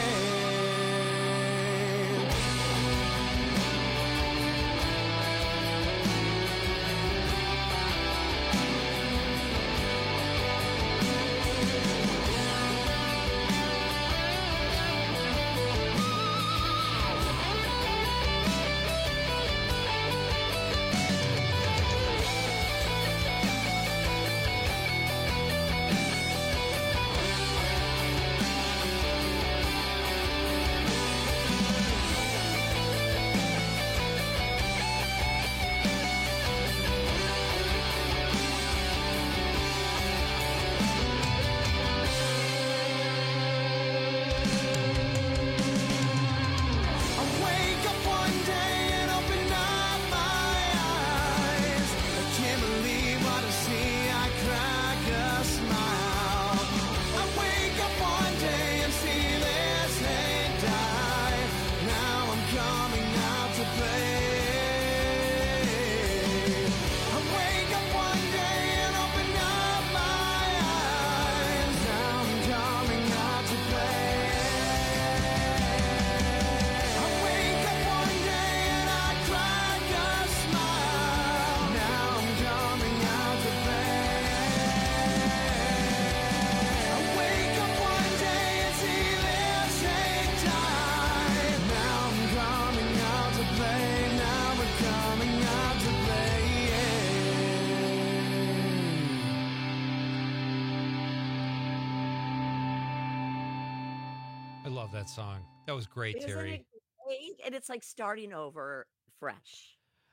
That song. That was great, Isn't Terry. it great? And it's like starting over fresh.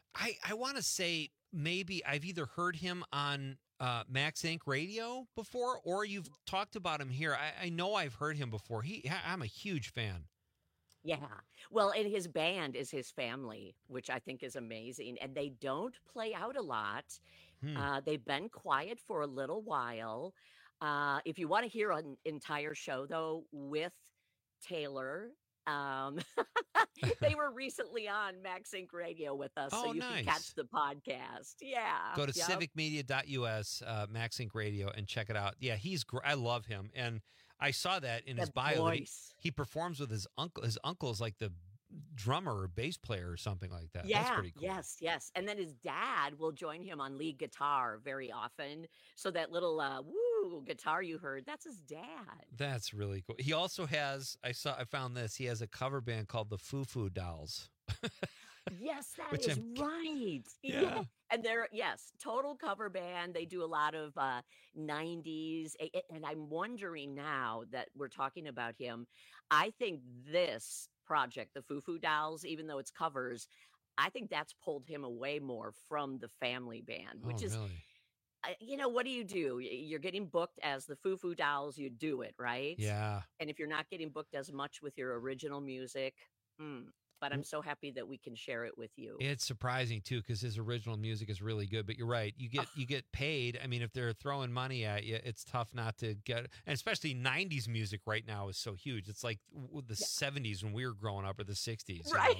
I want to say maybe I've either heard him on Max Inc. Radio before, or you've talked about him here. I know I've heard him before. I'm a huge fan. Yeah. Well, and his band is his family, which I think is amazing. And they don't play out a lot. They've been quiet for a little while. If you want to hear an entire show, though, with Taylor, they were recently on Max Inc. Radio with us, so you can catch the podcast. Yeah. Go to civicmedia.us, Max Inc. Radio, and check it out. Yeah, he's I love him. And I saw that in his bio. He performs with his uncle. His uncle is like the drummer or bass player or something like that. Yeah, that's pretty cool. Yes. And then his dad will join him on lead guitar very often. So that little woo guitar you heard, that's his dad. That's really cool. He also has, I found this, he has a cover band called the Foo Foo Dolls. Yes, that is right. Yeah. And they're, total cover band. They do a lot of 90s. And I'm wondering now that we're talking about him, I think this project, the Foo Foo Dolls, even though it's covers, I think that's pulled him away more from the family band, which is, really? What do? You're getting booked as the Foo Foo Dolls, you do it, right? Yeah. And if you're not getting booked as much with your original music, but I'm so happy that we can share it with you. It's surprising too, because his original music is really good. But you're right, you get paid. I mean, if they're throwing money at you, it's tough not to get. And especially '90s music right now is so huge. It's like the '70s when we were growing up, or the '60s. Right.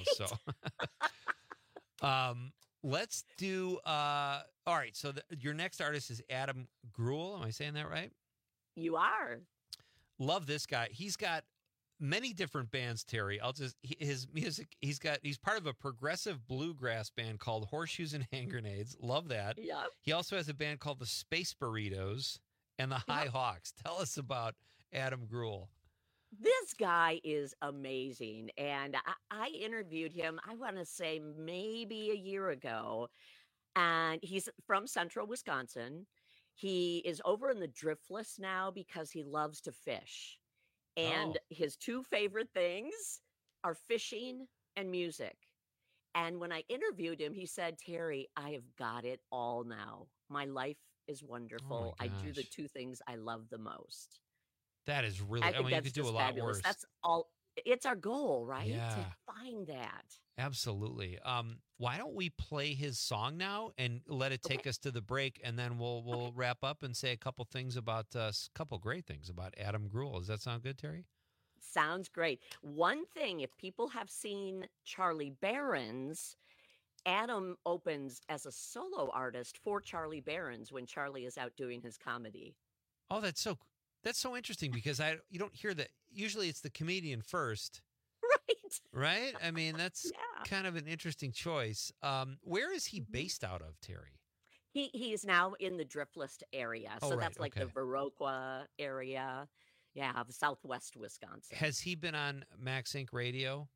So, let's do. All right. So your next artist is Adam Greuel. Am I saying that right? You are. Love this guy. He's got many different bands, Terry. His music, he's part of a progressive bluegrass band called Horseshoes and Hand Grenades. Love that. Yeah. He also has a band called the Space Burritos and the High Hawks. Tell us about Adam Greuel. This guy is amazing. And I interviewed him, I want to say maybe a year ago. And he's from central Wisconsin. He is over in the Driftless now because he loves to fish. And his two favorite things are fishing and music. And when I interviewed him, he said, Terry, I have got it all now. My life is wonderful. I do the two things I love the most. That is really, I mean, you could do a lot worse. That's all. It's our goal, right? Yeah. To find that. Absolutely. Why don't we play his song now and let it take us to the break, and then we'll wrap up and say a couple great things about Adam Greuel. Does that sound good, Terry? Sounds great. One thing, if people have seen Charlie Barron's, Adam opens as a solo artist for Charlie Barron's when Charlie is out doing his comedy. Oh, that's so interesting, because you don't hear that. Usually it's the comedian first. Right? I mean, that's kind of an interesting choice. Where is he based out of, Terry? He is now in the Driftless area. So that's like the Viroqua area. Yeah, of southwest Wisconsin. Has he been on Max Inc. Radio?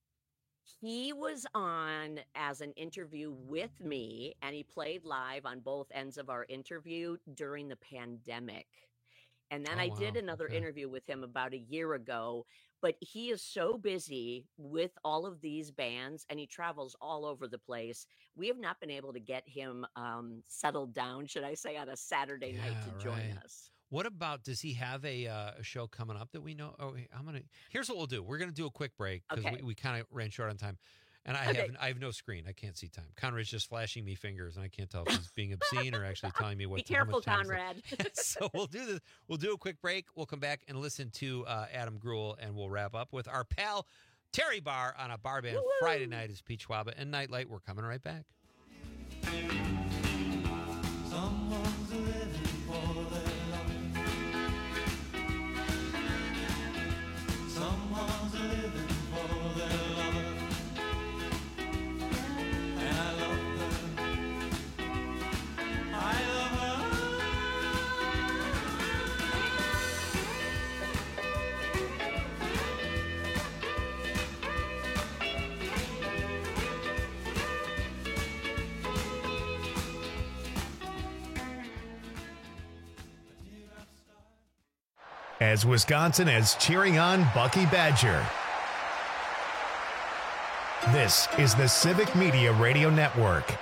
He was on as an interview with me, and he played live on both ends of our interview during the pandemic. And then I did another interview with him about a year ago, but he is so busy with all of these bands, and he travels all over the place. We have not been able to get him settled down, should I say, on a Saturday night to join us. What about, does he have a show coming up that we know? Oh, here's what we'll do. We're going to do a quick break because we kind of ran short on time. And I have no screen. I can't see time. Conrad's just flashing me fingers, and I can't tell if he's being obscene or actually telling me what. Be careful, Conrad. So we'll do this. We'll do a quick break. We'll come back and listen to Adam Greuel, and we'll wrap up with our pal Terry Barr on a bar band Friday night is Peach Waba and Nightlight. We're coming right back. Someone's living for their life. Someone's living for their life. And I love her. I love her. As Wisconsin is cheering on Bucky Badger. This is the Civic Media Radio Network.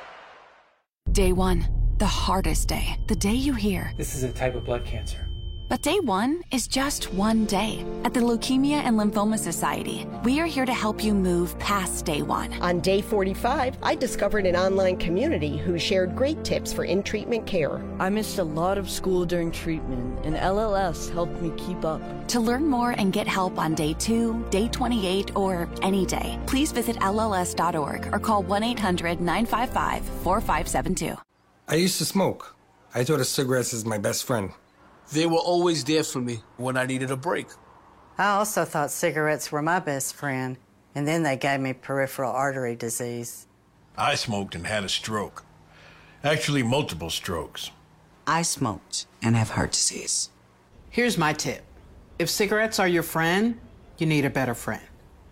Day one, the hardest day. The day you hear, this is a type of blood cancer. But day one is just one day. At the Leukemia and Lymphoma Society, we are here to help you move past day one. On day 45, I discovered an online community who shared great tips for in-treatment care. I missed a lot of school during treatment, and LLS helped me keep up. To learn more and get help on day 2, day 28, or any day, please visit LLS.org or call 1-800-955-4572. I used to smoke. I thought of cigarettes as my best friend. They were always there for me when I needed a break. I also thought cigarettes were my best friend, and then they gave me peripheral artery disease. I smoked and had a stroke. Actually, multiple strokes. I smoked and have heart disease. Here's my tip. If cigarettes are your friend, you need a better friend.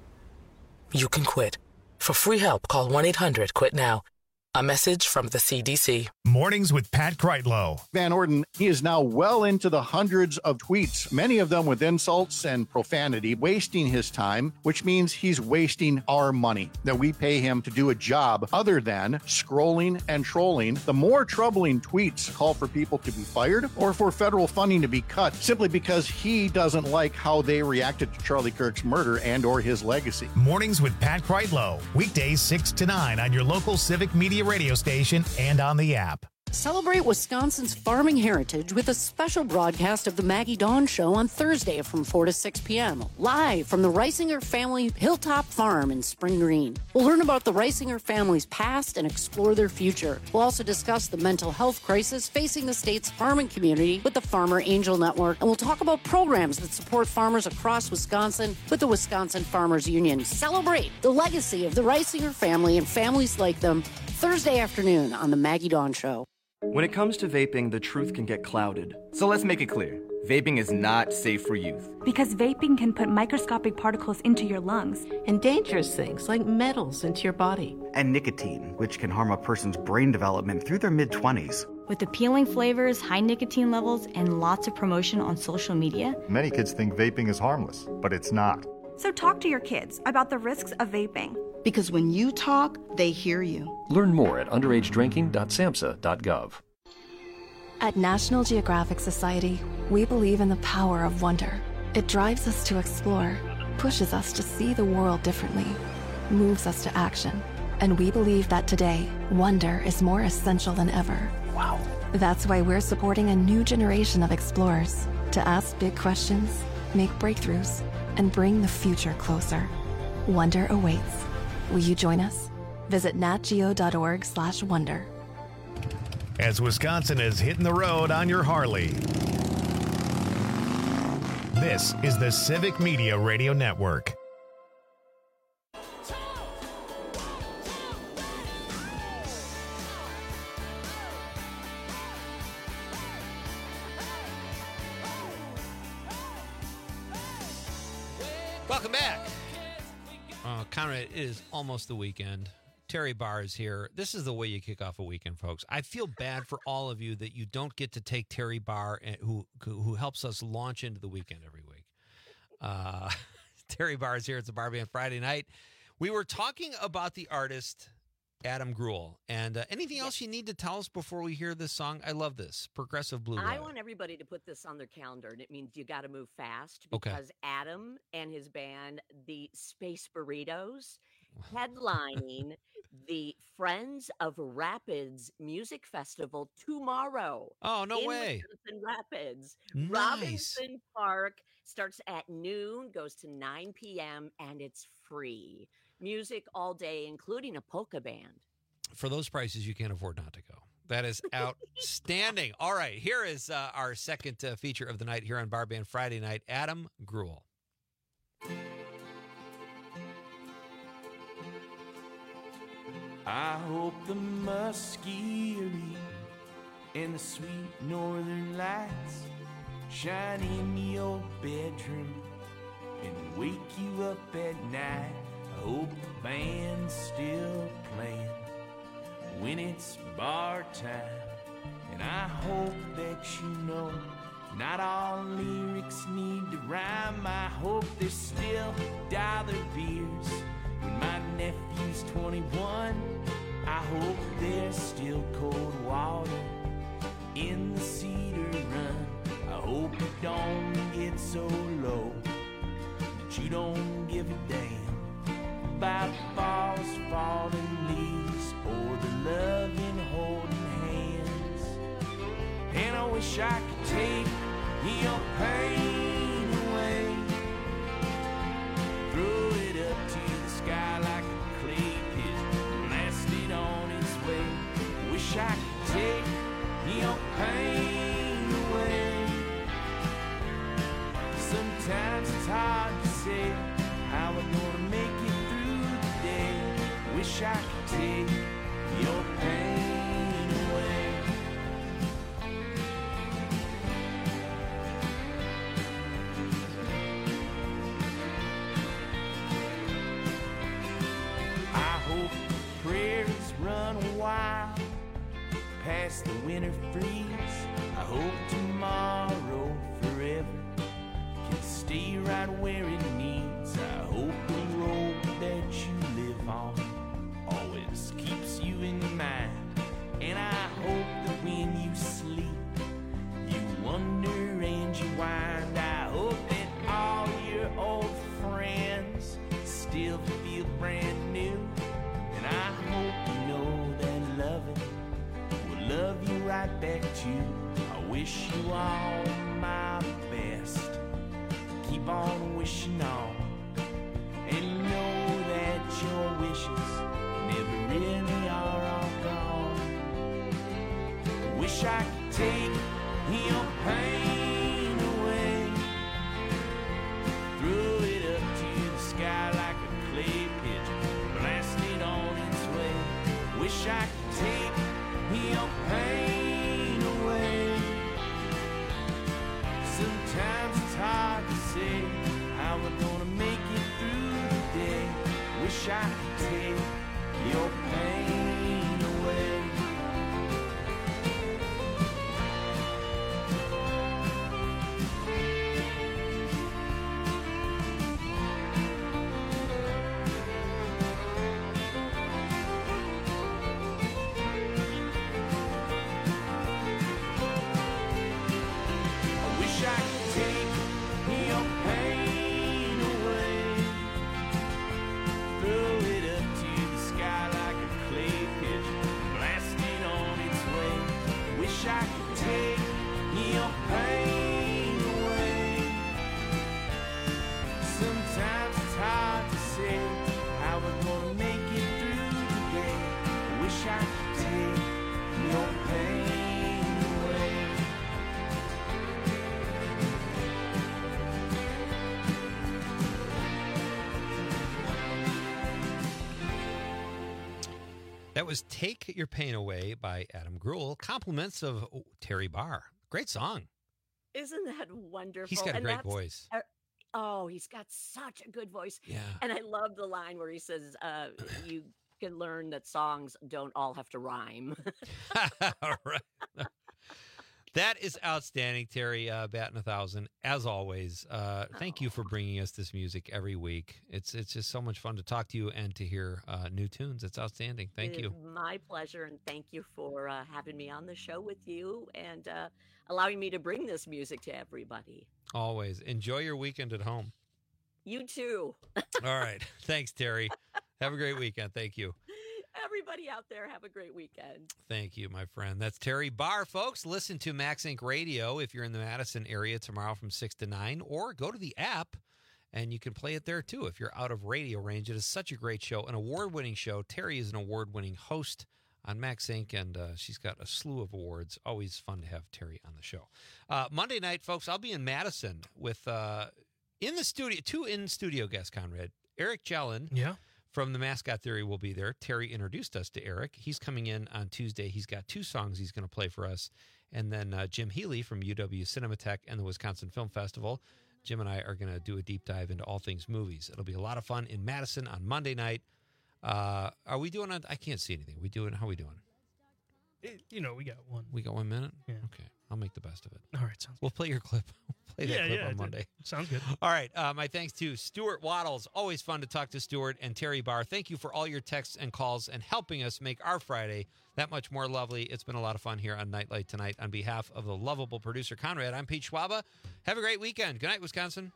You can quit. For free help, call 1-800-QUIT-NOW. A message from the CDC. Mornings with Pat Kreitlow. Van Orden, he is now well into the hundreds of tweets, many of them with insults and profanity, wasting his time, which means he's wasting our money that we pay him to do a job other than scrolling and trolling. The more troubling tweets call for people to be fired or for federal funding to be cut simply because he doesn't like how they reacted to Charlie Kirk's murder and or his legacy. Mornings with Pat Kreitlow. Weekdays 6 to 9 on your local Civic Media radio station and on the app. Celebrate Wisconsin's farming heritage with a special broadcast of the Maggie Dawn Show on Thursday from 4 to 6 p.m. live from the Reisinger family Hilltop Farm in Spring Green. We'll learn about the Reisinger family's past and explore their future. We'll also discuss the mental health crisis facing the state's farming community with the Farmer Angel Network, and we'll talk about programs that support farmers across Wisconsin with the Wisconsin Farmers Union. Celebrate the legacy of the Reisinger family and families like them Thursday afternoon on the Maggie Dawn Show. When it comes to vaping, the truth can get clouded. So let's make it clear. Vaping is not safe for youth. Because vaping can put microscopic particles into your lungs. And dangerous things like metals into your body. And nicotine, which can harm a person's brain development through their mid-20s. With appealing flavors, high nicotine levels, and lots of promotion on social media. Many kids think vaping is harmless, but it's not. So talk to your kids about the risks of vaping. Because when you talk, they hear you. Learn more at underagedrinking.samhsa.gov. At National Geographic Society, we believe in the power of wonder. It drives us to explore, pushes us to see the world differently, moves us to action. And we believe that today, wonder is more essential than ever. Wow. That's why we're supporting a new generation of explorers to ask big questions, make breakthroughs, and bring the future closer. Wonder awaits. Will you join us? Visit natgeo.org/wonder. As Wisconsin is hitting the road on your Harley. This is the Civic Media Radio Network. Welcome back. Conrad, it is almost the weekend. Terry Barr is here. This is the way you kick off a weekend, folks. I feel bad for all of you that you don't get to take Terry Barr, who helps us launch into the weekend every week. Terry Barr is here. It's a Bar Band Friday night. We were talking about the artist Adam Greuel. And anything else you need to tell us before we hear this song? I love this. Progressive Blue. I want everybody to put this on their calendar, and it means you got to move fast because Adam and his band, the Space Burritos, headlining the Friends of Rapids Music Festival tomorrow. Oh, no way. Wisconsin Rapids. Nice. Robinson Park starts at noon, goes to 9 p.m., and it's free. Music all day, including a polka band. For those prices, you can't afford not to go. That is outstanding. All right, here is our second feature of the night here on Bar Band Friday night, Adam Greuel. I hope the musketeer and the sweet northern lights shine in your bedroom and wake you up at night. I hope the band's still playing when it's bar time. And I hope that you know not all lyrics need to rhyme. I hope there's still dollar beers when my nephew's 21. I hope there's still cold water in the Cedar Run. I hope you don't get so low that you don't give a damn about falls, falling leaves, or the loving holding hands. And I wish I could take your pain away, throw it up to the sky like a clay pit, blast it on its way. Wish I could take your pain away. Sometimes it's hard to say how we're gonna make it through the day. Wish I could take your pain away. I hope prayers run wild past the winter freeze. I hope tomorrow forever can stay right where it needs. I hope the road that you live on always keeps you in mind. And I hope that when you sleep, you wonder and you wind. I hope that all your old friends still feel brand new. And I hope you know that loving will love you right back too. I wish you all my best. Keep on wishing on, and know that your wishes never really are all gone. Wish I could take your pain away, throw it up to the sky like a clay pit, blast it on its way. Wish I could take your pain away. Sometimes it's hard to say how we're gonna make it through the day. Wish I could take your pain away. That was Take Your Pain Away by Adam Greuel. Compliments of Terry Barr. Great song. Isn't that wonderful? He's got a great voice. Oh, he's got such a good voice. Yeah. And I love the line where he says, you can learn that songs don't all have to rhyme. All right. That is outstanding, Terry. Batting 1,000, as always. Thank you for bringing us this music every week. It's just so much fun to talk to you and to hear new tunes. It's outstanding. Thank you. My pleasure, and thank you for having me on the show with you and allowing me to bring this music to everybody. Always. Enjoy your weekend at home. You too. All right. Thanks, Terry. Have a great weekend. Thank you. Everybody out there, have a great weekend. Thank you, my friend. That's Terry Barr, folks. Listen to Max Inc. Radio if you're in the Madison area tomorrow from 6 to 9, or go to the app and you can play it there too if you're out of radio range. It is such a great show, an award-winning show. Terry is an award-winning host on Max Inc., and she's got a slew of awards. Always fun to have Terry on the show. Monday night, folks, I'll be in Madison with in the studio, two in-studio guests, Conrad. Eric Jellin. Yeah. From the Mascot Theory will be there. Terry introduced us to Eric. He's coming in on Tuesday. He's got 2 songs he's going to play for us. And then Jim Healy from UW Cinematheque and the Wisconsin Film Festival. Jim and I are going to do a deep dive into all things movies. It'll be a lot of fun in Madison on Monday night. Are we doing I can't see anything. How are we doing? We got one. We got 1 minute? Yeah. Okay. I'll make the best of it. All right, sounds We'll play your clip. We'll play that clip on Monday. Sounds good. All right. My thanks to Stuart Waddles. Always fun to talk to Stuart, and Terry Barr. Thank you for all your texts and calls and helping us make our Friday that much more lovely. It's been a lot of fun here on Nightlight tonight. On behalf of the lovable producer, Conrad, I'm Pete Schwaba. Have a great weekend. Good night, Wisconsin.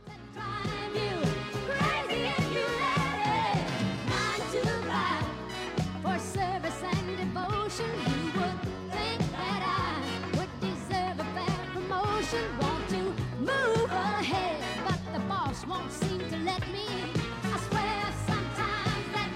For service and devotion, you would think that I would deserve a fair promotion. Want to move ahead, but the boss won't seem to let me. I swear sometimes that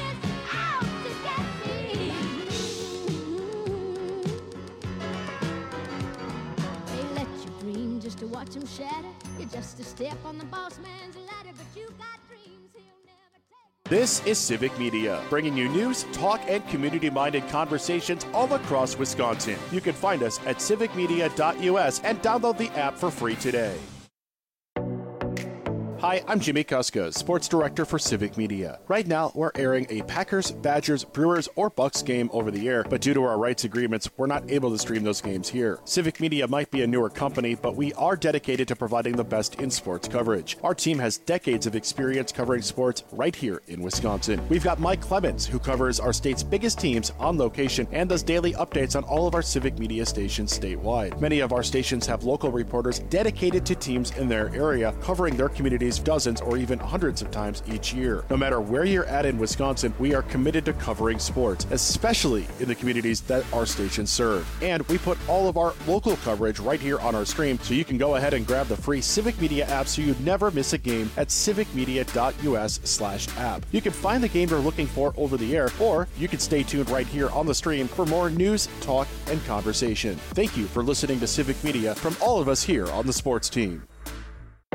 man is out to get me. They let you dream just to watch him shatter. You're just a step on the boss man's ladder, but you got dreams he'll never take. This is Civic Media, bringing you news, talk, and community-minded conversations all across Wisconsin. You can find us at civicmedia.us and download the app for free today. Hi, I'm Jimmy Kuska, Sports Director for Civic Media. Right now, we're airing a Packers, Badgers, Brewers, or Bucks game over the air, but due to our rights agreements, we're not able to stream those games here. Civic Media might be a newer company, but we are dedicated to providing the best in sports coverage. Our team has decades of experience covering sports right here in Wisconsin. We've got Mike Clemens, who covers our state's biggest teams on location and does daily updates on all of our Civic Media stations statewide. Many of our stations have local reporters dedicated to teams in their area, covering their communities dozens or even hundreds of times each year. No matter where you're at in Wisconsin, we are committed to covering sports, especially in the communities that our stations serve. And we put all of our local coverage right here on our stream, so you can go ahead and grab the free Civic Media app so you never miss a game at civicmedia.us/app. You can find the game you're looking for over the air, or you can stay tuned right here on the stream for more news, talk, and conversation. Thank you for listening to Civic Media from all of us here on the sports team.